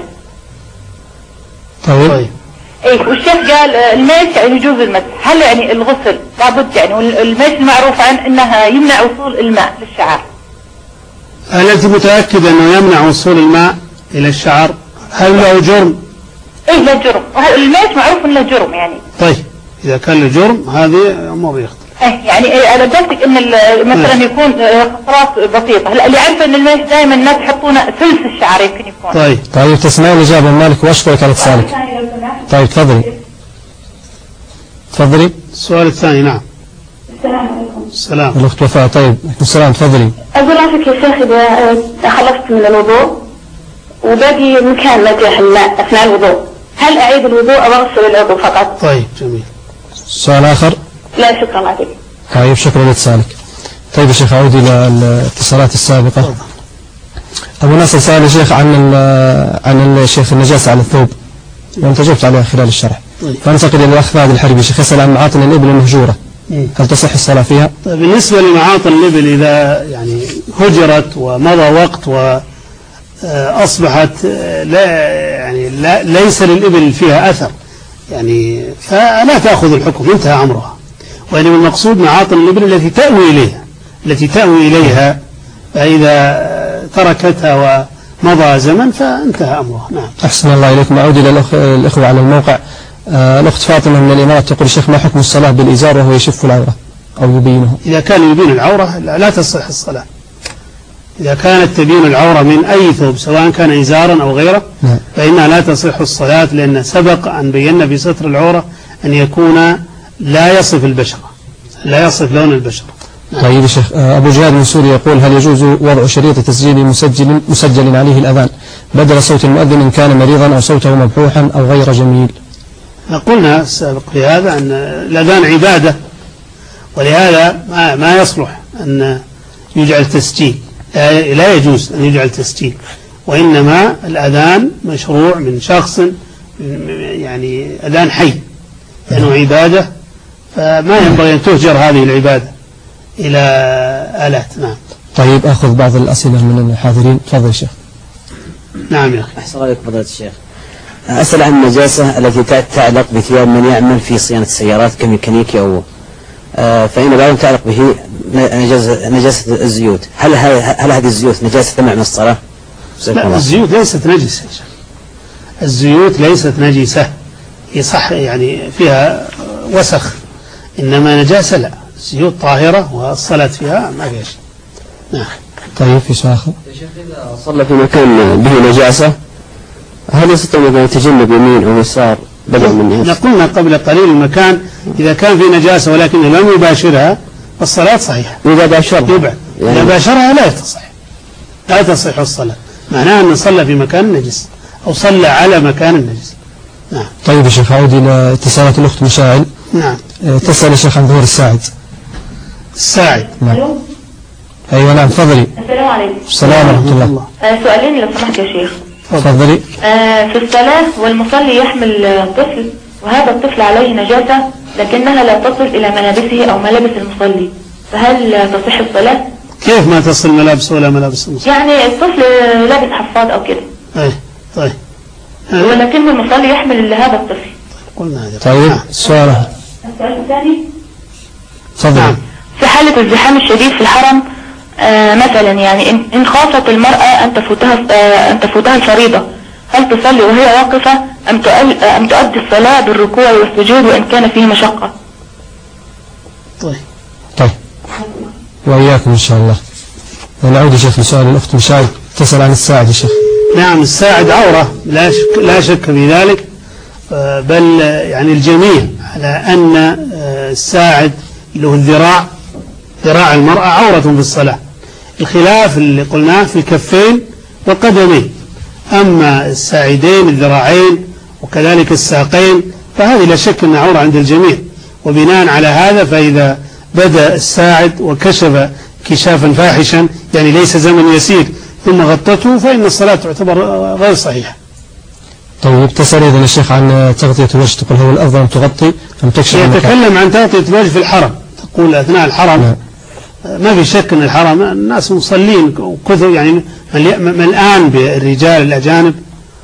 طيب. طيب. ايه والشيخ قال الميش يعني يجوز المسح، هل يعني الغسل لابد يعني الميش المعروف عنه انها يمنع وصول الماء للشعر؟ هل انت متأكد انه يمنع وصول الماء الى الشعر؟ هل له جرم؟ ايه له جرم، الميش معروف انه جرم يعني. طيب اذا كان له جرم هذه امور يخطئ. ايه يعني انا قصدك ان مثلا يكون خصلات بسيطه، اللي عارفه ان الميش دائما الناس يحطونه ثلث الشعر يمكن يكون. طيب طيب تسمعين الاجابه مالك، واشكرك على اتصالك. طيب تفضلي تفضلي. السؤال الثاني. نعم. السلام عليكم. السلام. الاخت وفاء. طيب السلام تفضلي. اقول لك يا شيخ اذا خلصت من الوضوء وباقي مكان مجرى الماء اثناء الوضوء، هل اعيد الوضوء او اغسل العضو فقط؟ طيب جميل. سؤال اخر؟ لا شكرا لك. طيب شكرا لاتصالك. طيب يا شيخ اعود الى الاتصالات السابقه. ابو ناصر سأل يا شيخ عن عن الشيخ النجاسه على الثوب، وانت جبت عليها خلال الشرح. فانتقل الى الاخ فهد الحربي، شيخ يسال عن معاطن الابل المهجوره، هل تصح الصلاه فيها؟ طيب بالنسبه لمعاطن الابل اذا يعني هجرت ومضى وقت واصبحت لا يعني لا ليس للابل فيها اثر يعني فلا تاخذ الحكم، انتهى امرها. وإنما المقصود معاطن الإبل التي تأوي إليها التي تأوي إليها فإذا تركتها ومضى زمن فانتهى أمرها. نعم. أحسن الله إليكم. أعود إلى الأخوة على الموقع. آه الأخت فاطمة من الإمارات تقول الشيخ ما حكم الصلاة بالإزار وهو يشف العورة أو يبينه؟ إذا كان يبين العورة لا تصح الصلاة. إذا كانت تبين العورة من أي ثوب سواء كان إزارا أو غيره نعم. فإنها لا تصح الصلاة، لأن سبق أن بينا في ستر العورة أن يكون لا يصف البشرة، لا يصف لون البشرة. نعم. طيب يا شيخ، أبو جهاد من سوريا يقول هل يجوز وضع شريط تسجيل مسجل مسجل عليه الأذان بدل صوت المؤذن إن كان مريضا أو صوته مبحوحا أو غير جميل؟ قلنا السابق في هذا أن الأذان عبادة، ولهذا ما, ما يصلح أن يجعل تسجيل، لا يجوز أن يجعل تسجيل، وإنما الأذان مشروع من شخص يعني أذان حي لأنه يعني عبادة، فما ينبغي أن تهجر هذه العبادة إلى آلات. نعم. طيب أخذ بعض الأسئلة من الحاضرين. تفضل شيخ. نعم يا أخي. أحسن الله فضيلة الشيخ. أسأل عن النجاسة التي تعلق بثياب من يعمل في صيانة السيارات كميكانيكي أو آه فإن بعضهم تعلق به نجاسة, نجاسة الزيوت. هل هل هذه الزيوت نجاسة تمنع من الصلاة؟ لا، الزيوت ليست نجسة. الزيوت ليست نجسة، هي صح يعني فيها وسخ، إنما نجاسة لا، الزيوت طاهرة والصلاة فيها ما فيها شيء. نعم. طيب في سؤال آخر. يا شيخ إذا صلى في مكان به نجاسة هل يستطيع أن يتجنب يمين أو يسار بدل من يسار؟ قلنا قبل قليل المكان إذا كان في نجاسة ولكنه لم يباشرها فالصلاة صحيحة. إذا باشرها يبعد يعني إذا باشرها لا تصح، لا تصح الصلاة، معناه أن صلى في مكان نجس أو صلى على مكان نجس. نعم. طيب يا شيخ، أعود إلى اتصالات الأخت مشاعل. نعم. تسأل يا شيخ عن ظهور الساعد. الساعد. نعم. أيوة نعم تفضلي. السلام عليكم. السلام ورحمة الله. آه سؤالين لو سمحت يا شيخ. تفضلي. آه في الصلاة والمصلي يحمل طفل وهذا الطفل عليه نجاسة لكنها لا تصل إلى ملابسه أو ملابس المصلي، فهل تصح الصلاة؟ كيف ما تصل ملابس ولا ملابس المصلي؟ يعني الطفل لابس حفاض أو كده. أي طيب. ولكن المصلي يحمل هذا الطفل. قلنا هذا. طيب السؤال السؤال الثاني. تفضل. نعم. في حالة الزحام الشديد في الحرم آه مثلا يعني إن خافت المرأة أن تفوتها آه أن تفوتها الفريضة، هل تصلي وهي واقفة أم أم تؤدي الصلاة بالركوع والسجود وإن كان فيه مشقة؟ طيب. طيب. وإياكم إن شاء الله. ونعود يا شيخ لسؤال الأخت مشاعل تسأل عن الساعد يا شيخ. نعم، الساعد عورة لا شك لا شك في ذلك، بل يعني الجميع على أن الساعد اللي هو الذراع، ذراع المرأة عورة في الصلاة. الخلاف اللي قلناه في الكفين والقدمين، أما الساعدين الذراعين وكذلك الساقين فهذه لا شك أنها عورة عند الجميع، وبناء على هذا فإذا بدأ الساعد وكشف كشافا فاحشا يعني ليس زمن يسير ثم غطته فإن الصلاة تعتبر غير صحيحة. طيب تسأل إذن الشيخ عن تغطية الوجه، تقول هو الأفضل أن تغطي أم تكشف؟ يتكلم عن تغطية الوجه في الحرم، تقول أثناء الحرم لا. ما في شك أن الحرم الناس مصلين وكثر يعني ملآن بالرجال الأجانب،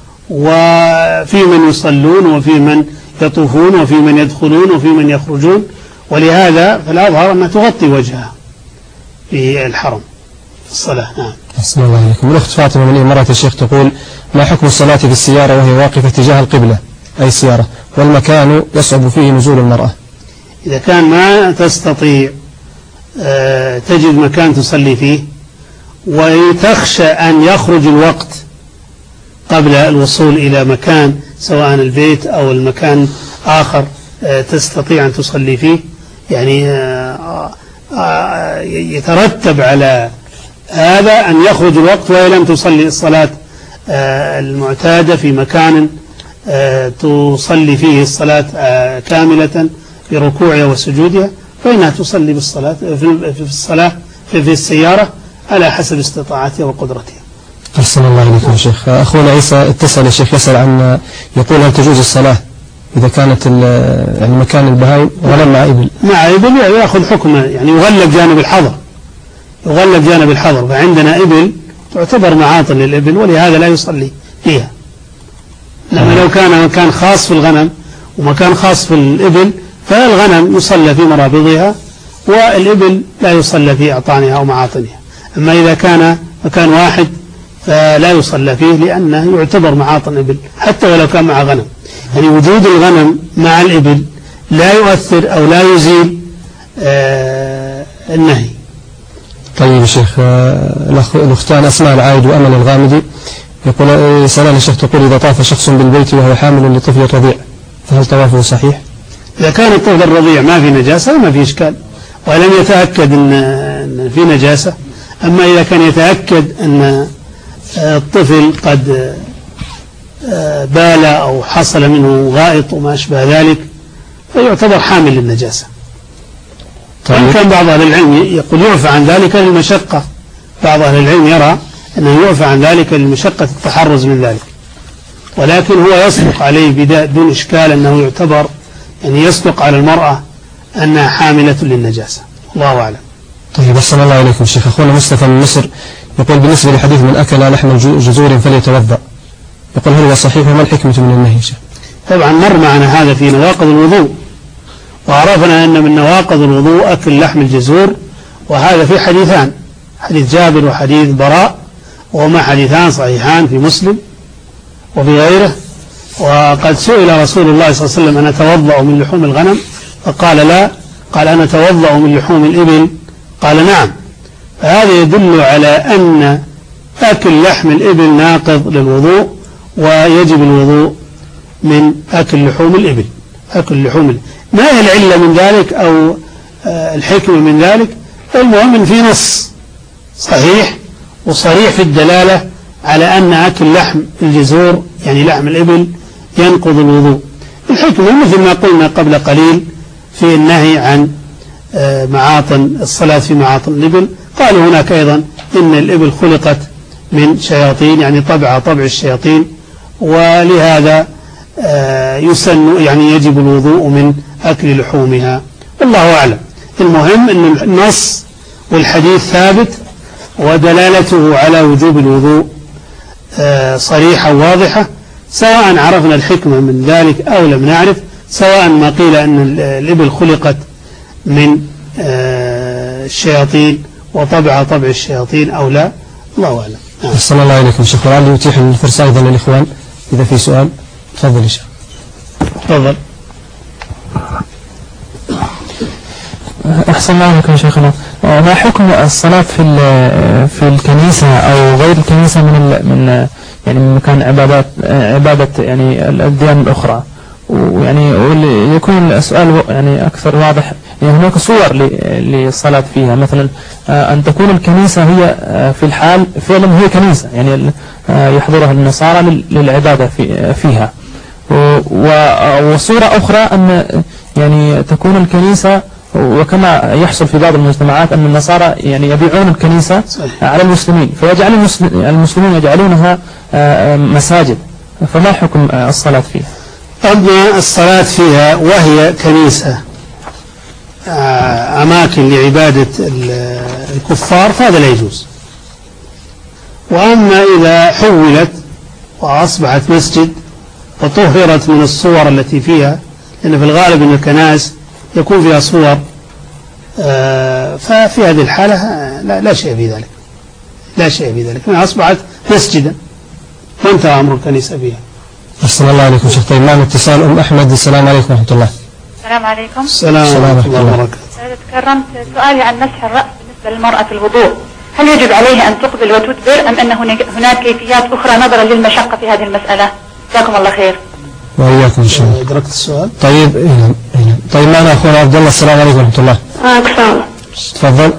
وفي من يصلون وفي من يطوفون وفي من يدخلون وفي من يخرجون، ولهذا فالأظهر أنها تغطي وجهها في الحرم في الصلاة. نعم. أحسن الله عليكم. الأخت فاطمة من الإمارات الشيخ تقول ما حكم الصلاة في السيارة وهي واقفة تجاه القبلة أي السيارة والمكان يصعب فيه نزول المرأة؟ إذا كان ما تستطيع أه تجد مكان تصلي فيه وتخشى أن يخرج الوقت قبل الوصول إلى مكان سواء البيت أو المكان آخر أه تستطيع أن تصلي فيه، يعني أه أه يترتب على هذا أن يخرج الوقت وهي لم تصلي الصلاة المعتادة في مكان تصلي فيه الصلاة كاملة بركوعها وسجودها، فإنها تصلي بالصلاة في الصلاة في السيارة على حسب استطاعتها وقدرتها. أحسن الله عليكم يا شيخ. أخونا عيسى اتصل يا شيخ يسأل عن يقول هل تجوز الصلاة إذا كانت يعني مكان البهائم غنم مع إبل؟ مع إبل يأخذ حكمه، يعني يغلب جانب الحظر، يغلب جانب الحظر، فعندنا إبل تعتبر معاطن للإبل ولهذا لا يصلي فيها. لما لو كان مكان خاص في الغنم ومكان خاص في الإبل فالغنم يصلى في مرابضها والإبل لا يصلى في أعطانها أو معاطنها. أما إذا كان مكان واحد فلا يصلى فيه لأنه يعتبر معاطن إبل حتى ولو كان مع غنم. يعني وجود الغنم مع الإبل لا يؤثر أو لا يزيل آه النهي. طيب شيخ، الأختان أسماء العايد وأمل الغامدي يقول سلام الشيخ، تقول إذا طاف شخص بالبيت وهو حامل لطفل رضيع فهل طوافه صحيح؟ إذا كان الطفل الرضيع ما في نجاسة ما في إشكال ولم يتأكد أن في نجاسة. أما إذا كان يتأكد أن الطفل قد بال أو حصل منه غائط وما أشبه ذلك فيعتبر حامل للنجاسة. وإن كان بعض أهل العلم يقول يعفى عن ذلك للمشقة، بعض أهل العلم يرى أنه يعفى عن ذلك لمشقة التحرز من ذلك، ولكن هو يصدق عليه بدون إشكال أنه يعتبر يعني يصدق على المرأة أنها حاملة للنجاسة. الله أعلم. طيب أحسن الله عليكم شيخ. أخونا مصطفى من مصر يقول بالنسبة لحديث من أكل لحم جزور فليتوضأ، يقول هل هو صحيح وما الحكمة من النهي شيخ؟ طبعا مر معنا هذا في نواقض الوضوء، وعرفنا أن من نواقض الوضوء أكل لحم الجزور، وهذا في حديثان، حديث جابر وحديث براء، وهما حديثان صحيحان في مسلم وفي غيره. وقد سئل رسول الله صلى الله عليه وسلم أن أتوضأ من لحوم الغنم فقال لا، قال أنا أتوضأ من لحوم الإبل قال نعم. فهذا يدل على أن أكل لحم الإبل ناقض للوضوء، ويجب الوضوء من أكل لحوم الإبل. أكل لحوم الإبل ما هي العلة من ذلك أو الحكمة من ذلك؟ المهم أن في نص صحيح وصريح في الدلالة على أن أكل لحم الجزور يعني لحم الإبل ينقض الوضوء. الحكمة مثل ما قلنا قبل قليل في النهي عن معاطن الصلاة في معاطن الإبل. قالوا هناك أيضا إن الإبل خلقت من شياطين، يعني طبع طبع الشياطين، ولهذا يسن يعني يجب الوضوء من أكل لحومها. والله أعلم. المهم أن النص والحديث ثابت ودلالته على وجوب الوضوء صريحة واضحة، سواء عرفنا الحكمة من ذلك أو لم نعرف، سواء ما قيل أن الإبل خلقت من الشياطين وطبع طبع الشياطين أو لا. الله أعلم. أحسن الله عليكم شيخ، ولعل يتيح الفرصة أيضا للإخوان إذا في سؤال. تفضل يا شيخ. تفضل. أحسن الله عليكم شيخنا، ما حكم الصلاة في في الكنيسة أو غير الكنيسة من من يعني من مكان عبادات عبادة يعني الأديان الأخرى؟ ويعني يكون السؤال يعني أكثر واضح، يعني هناك صور للصلاة فيها، مثلا أن تكون الكنيسة هي في الحال فعلا هي كنيسة يعني يحضرها النصارى للعبادة فيها، وصورة أخرى أن يعني تكون الكنيسة وكما يحصل في بعض المجتمعات أن النصارى يعني يبيعون الكنيسة على المسلمين فيجعل المسلمين يجعلونها مساجد، فما حكم الصلاة فيها؟ أما الصلاة فيها وهي كنيسة أماكن لعبادة الكفار فهذا لا يجوز. وأما إذا حولت وأصبحت مسجد وطهرت من الصور التي فيها، لأن في الغالب أن الكنائس يكون فيها صور، ففي هذه الحالة لا, لا شيء في ذلك، لا شيء في ذلك، أصبحت مسجدا وانتهى أمر الكنيسة فيها. أحسن الله عليكم شيخ. طيب معنا اتصال أم أحمد. السلام عليكم ورحمة الله. السلام عليكم. السلام ورحمة الله وبركاته. تكرمت سؤالي عن مسح الرأس بالنسبة للمرأة في الوضوء، هل يجب عليها أن تقبل وتدبر أم أن هناك كيفيات أخرى نظرا للمشقة في هذه المسألة؟ جزاكم الله خير. وإياكم إن شاء الله. أدركت السؤال. طيب إيه. طيب معنا أخونا عبد الله. السلام عليكم ورحمة الله. وعليكم السلام. تفضل.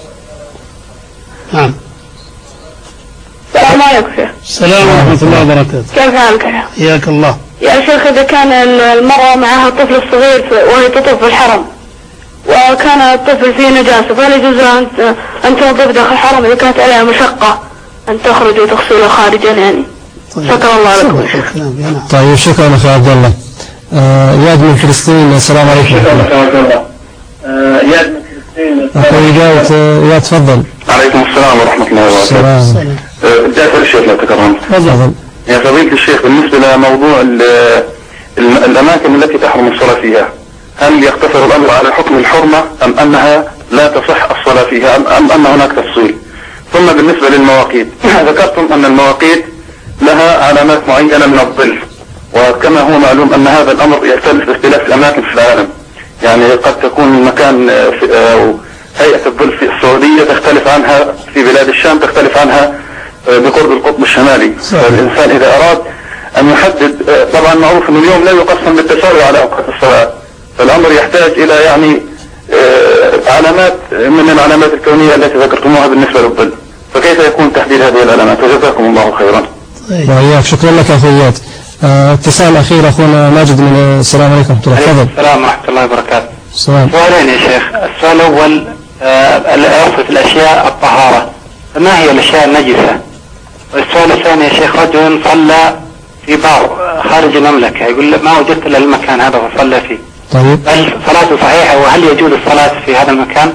نعم. السلام عليكم شيخ. السلام ورحمة الله وبركاته. كيف حالك يا شيخ؟ حياك الله. يا شيخ إذا كان المرأة معها الطفل الصغير وهي تطوف في الحرم وكان الطفل فيه نجاسة، فهل يجوز أن تنظف داخل الحرم إذا كانت عليها مشقة أن تخرج وتغسله خارجا يعني؟ شكرا الله لكم. طيب شكرا أخي عبد الله. إياد من فلسطين. السلام عليكم ورحمة الله. إياد من فلسطين. أخوي إياد. إياد تفضل. عليكم السلام ورحمة الله وبركاته. بدي أسأل الشيخ لو تكرمت. تفضل. يا فضيلة الشيخ، بالنسبة لموضوع الأماكن التي تحرم الصلاة فيها، هل يقتصر الأمر على حكم الحرمة أم أنها لا تصح الصلاة فيها أم أن هناك تفصيل؟ ثم بالنسبة للمواقيت، ذكرتم أن المواقيت لها علامات معينة من الظل، وكما هو معلوم أن هذا الأمر يختلف باختلاف الأماكن في العالم. يعني قد تكون المكان في أو هيئة الظل في السعودية تختلف عنها في بلاد الشام، تختلف عنها بقرب القطب الشمالي. فالإنسان إذا أراد أن يحدد، طبعا معروف أن اليوم لا يقسم بالتساوي على أوقات الصلاة، فالأمر يحتاج إلى يعني علامات من العلامات الكونية التي ذكرتموها بالنسبة للظل، فكيف يكون تحديد هذه العلامات؟ وجزاكم الله خيرا. وإياك، شكرا لك أخي إياد. اتصال أخير أخونا ماجد من السلام عليكم ورحمة الله. تفضل. السلام ورحمة الله وبركاته. السلام. سؤالين يا شيخ. السؤال الأول أصف الأشياء الطهارة، فما هي الأشياء النجسة؟ والسؤال الثاني يا شيخ، رجل صلى في بار خارج المملكة، يقول ما وجدت إلا المكان هذا فصلى فيه. طيب. هل صلاته صحيحة وهل يجوز الصلاة في هذا المكان؟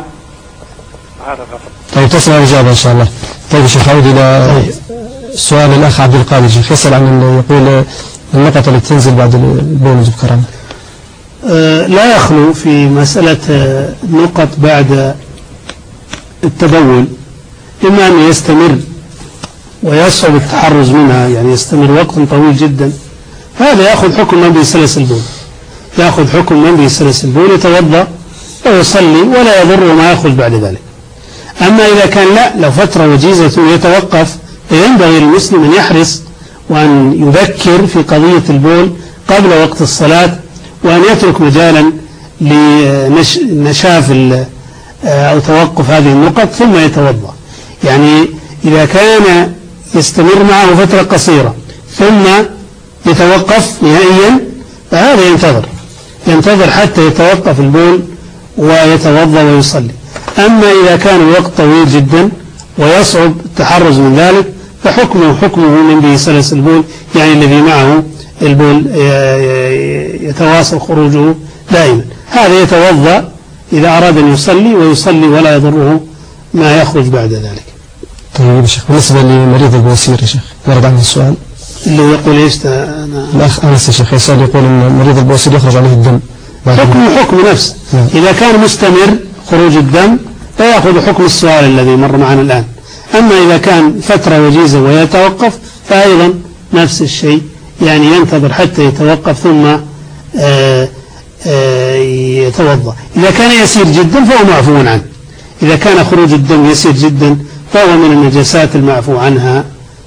طيب تسمع الإجابة إن شاء الله. طيب شيخ، أعود إلى سؤال الأخ عبد القادر. شيخ يسأل عن يقول النقط اللي تنزل بعد البول يجب كرامة. أه لا يخلو في مسألة نقط بعد التبول إما أن يستمر ويصعب التحرز منها، يعني يستمر وقت طويل جدا، هذا يأخذ حكم من بيسلس البول، يأخذ حكم من بيسلس البول، يتوضأ ويصلي ولا يضر ما يأخذ بعد ذلك. أما إذا كان لا، لو فترة وجيزة يتوقف، فينبغي للمسلم أن يحرص وأن يبكر في قضية البول قبل وقت الصلاة، وأن يترك مجالا لنشاف أو توقف هذه النقط ثم يتوضأ. يعني إذا كان يستمر معه فترة قصيرة ثم يتوقف نهائيا، فهذا ينتظر ينتظر حتى يتوقف البول ويتوضأ ويصلي. أما إذا كان الوقت طويل جدا ويصعب التحرز من ذلك، فحكمه حكمه من بيسلس البول، يعني الذي معه البول يتواصل خروجه دائما، هذا يتوضأ إذا أراد أن يصلي ويصلي ولا يضره ما يخرج بعد ذلك. طيب يا شيخ، بالنسبة لمريض البواسير يا شيخ، ورد عنه السؤال اللي يقول ايش أنا الأخ أنس يا شيخ يسأل، يقول أن مريض البواسير يخرج عليه الدم. حكم حكم نفس. نعم. إذا كان مستمر خروج الدم فيأخذ حكم السؤال الذي مر معنا الآن. أما إذا كان فترة وجيزة ويتوقف فأيضا نفس الشيء، يعني ينتظر حتى يتوقف ثم آآ آآ يتوضأ. إذا كان يسير جدا فهو معفو عنه، إذا كان خروج الدم يسير جدا فهو من النجاسات المعفو عنها،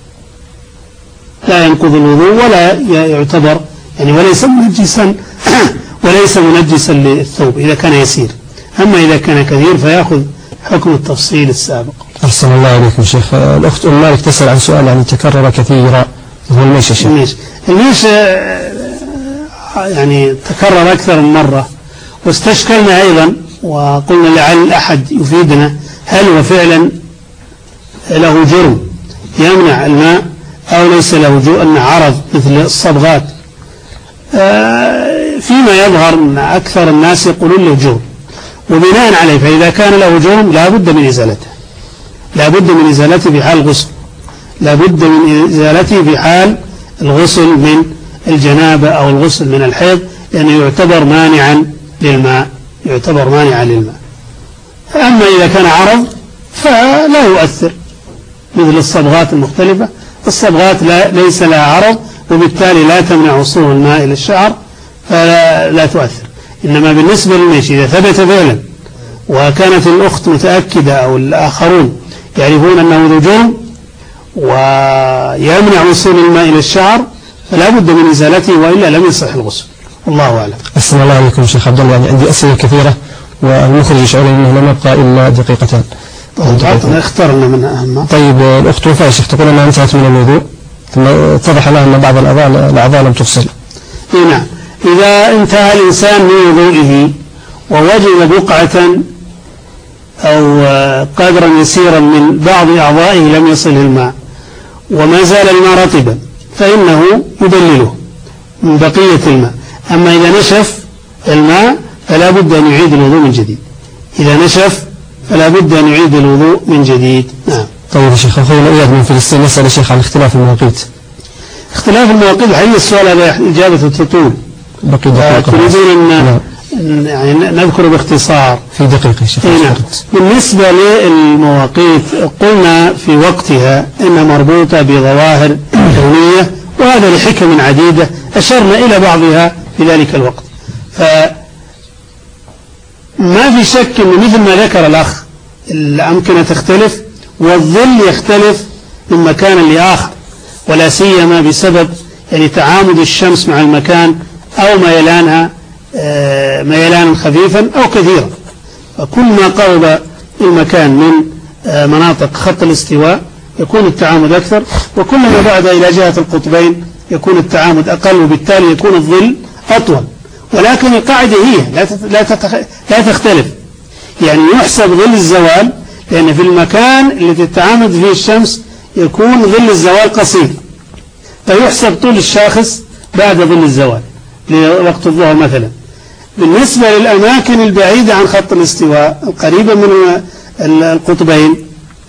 لا ينقض الوضوء ولا يعتبر يعني وليس منجسا وليس منجسا للثوب إذا كان يسير. أما إذا كان كثير فيأخذ حكم التفصيل السابق. أحسن الله عليكم شيخ. الأخت أم مالك تسأل عن سؤال يعني تكرر كثيرا، هو الميش يا شيخ. الميش الميش يعني تكرر أكثر من مرة، واستشكلنا أيضا وقلنا لعل أحد يفيدنا هل هو فعلا له جرم يمنع الماء أو ليس له جرم عرض مثل الصبغات. فيما يظهر أن أكثر الناس يقولون له جرم، وبناء عليه فإذا كان له جرم لا بد من إزالته، لا بد من إزالته في حال الغسل، لا بد من إزالته في حال الغسل من الجنابة أو الغسل من الحيض، لأنه يعتبر مانعا للماء، يعتبر مانعا للماء. أما إذا كان عرض فلا يؤثر مثل الصبغات المختلفة، الصبغات لا ليس لها عرض وبالتالي لا تمنع وصول الماء إلى الشعر فلا لا تؤثر. إنما بالنسبة للميش إذا ثبت فعلا وكانت الأخت متأكدة أو الآخرون يعرفون أنه ذو جرم ويمنع وصول الماء إلى الشعر فلا بد من إزالته وإلا لم يصح الغسل. الله أعلم. أحسن الله عليكم شيخ عبد الله. يعني عندي أسئلة كثيرة والمخرج يشعر أنه لم يبقى إلا دقيقتان. طيب اخترنا من أهمها. طيب الأخت وفاء شيخ تقول أنها انتهت من الوضوء ثم اتضح لها أن بعض الأعضاء الأعضاء لم تغسل. نعم، إذا انتهى الإنسان من وضوئه ووجد بقعة أو قدرا يسيرا من بعض أعضائه لم يصله الماء وما زال الماء رطبا فإنه يدلله من بقية الماء. أما إذا نشف الماء فلا بد أن يعيد الوضوء من جديد، إذا نشف فلا بد أن يعيد الوضوء من جديد. نعم. طيب يا شيخ، أخونا إياد من فلسطين يسأل يا شيخ عن اختلاف المواقيت. اختلاف المواقيت حقيقة السؤال هذا إجابة تطول، تريدون أن يعني نذكر باختصار في دقيقة يا شيخ. نعم. بالنسبة للمواقيت قلنا في وقتها إنها مربوطة بظواهر كونية، وهذا لحكم عديدة أشرنا إلى بعضها في ذلك الوقت. فما في شك أن مثل ما ذكر الأخ الأمكنة تختلف والظل يختلف من مكان لآخر، ولا سيما بسبب يعني تعامد الشمس مع المكان أو ميلانها ميلانا خفيفا أو كثيرا. فكل ما قرب المكان من مناطق خط الاستواء يكون التعامد أكثر، وكلما بعد إلى جهة القطبين يكون التعامد أقل، وبالتالي يكون الظل أطول. ولكن القاعدة هي لا لا تختلف، يعني يحسب ظل الزوال، لأن في المكان الذي تتعامد فيه الشمس يكون ظل الزوال قصير، فيحسب طول الشاخص بعد ظل الزوال لوقت الظهر مثلا. بالنسبة للأماكن البعيدة عن خط الاستواء القريبة من القطبين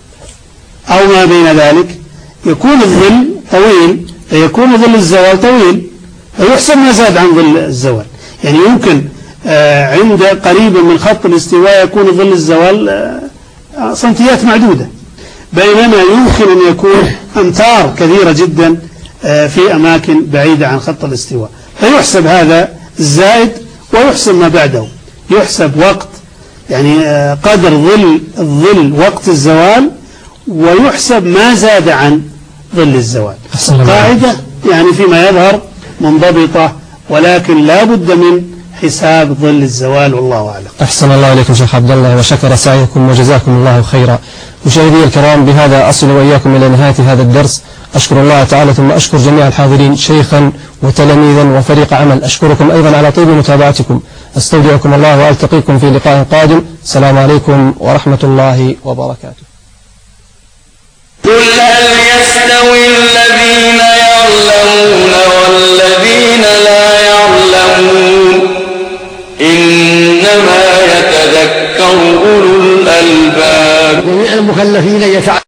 أو ما بين ذلك يكون الظل طويل، فيكون ظل الزوال طويل، فيحسب ما زاد عن ظل الزوال. يعني يمكن عند قريب من خط الاستواء يكون ظل الزوال سنتيات معدودة، بينما يمكن أن يكون أمتار كثيرة جدا في أماكن بعيدة عن خط الاستواء، فيحسب هذا الزائد ويحسب ما بعده، يحسب وقت يعني قدر ظل الظل وقت الزوال، ويحسب ما زاد عن ظل الزوال. قاعدة يعني فيما يظهر منضبطة، ولكن لا بد من حساب ظل الزوال، والله أعلم. أحسن الله إليكم شيخ عبد الله وشكر سعيكم وجزاكم الله خيرا. مشاهدي الكرام، بهذا أصل وإياكم إلى نهاية هذا الدرس. أشكر الله تعالى ثم أشكر جميع الحاضرين شيخا وتلاميذا وفريق عمل. أشكركم أيضا على طيب متابعتكم. أستودعكم الله وألتقيكم في لقاء قادم. السلام عليكم ورحمة الله وبركاته. قل هل يستوي الذين يعلمون والذين لا يعلمون إنما يتذكر أولو الألباب. جميع المكلفين يتعلمون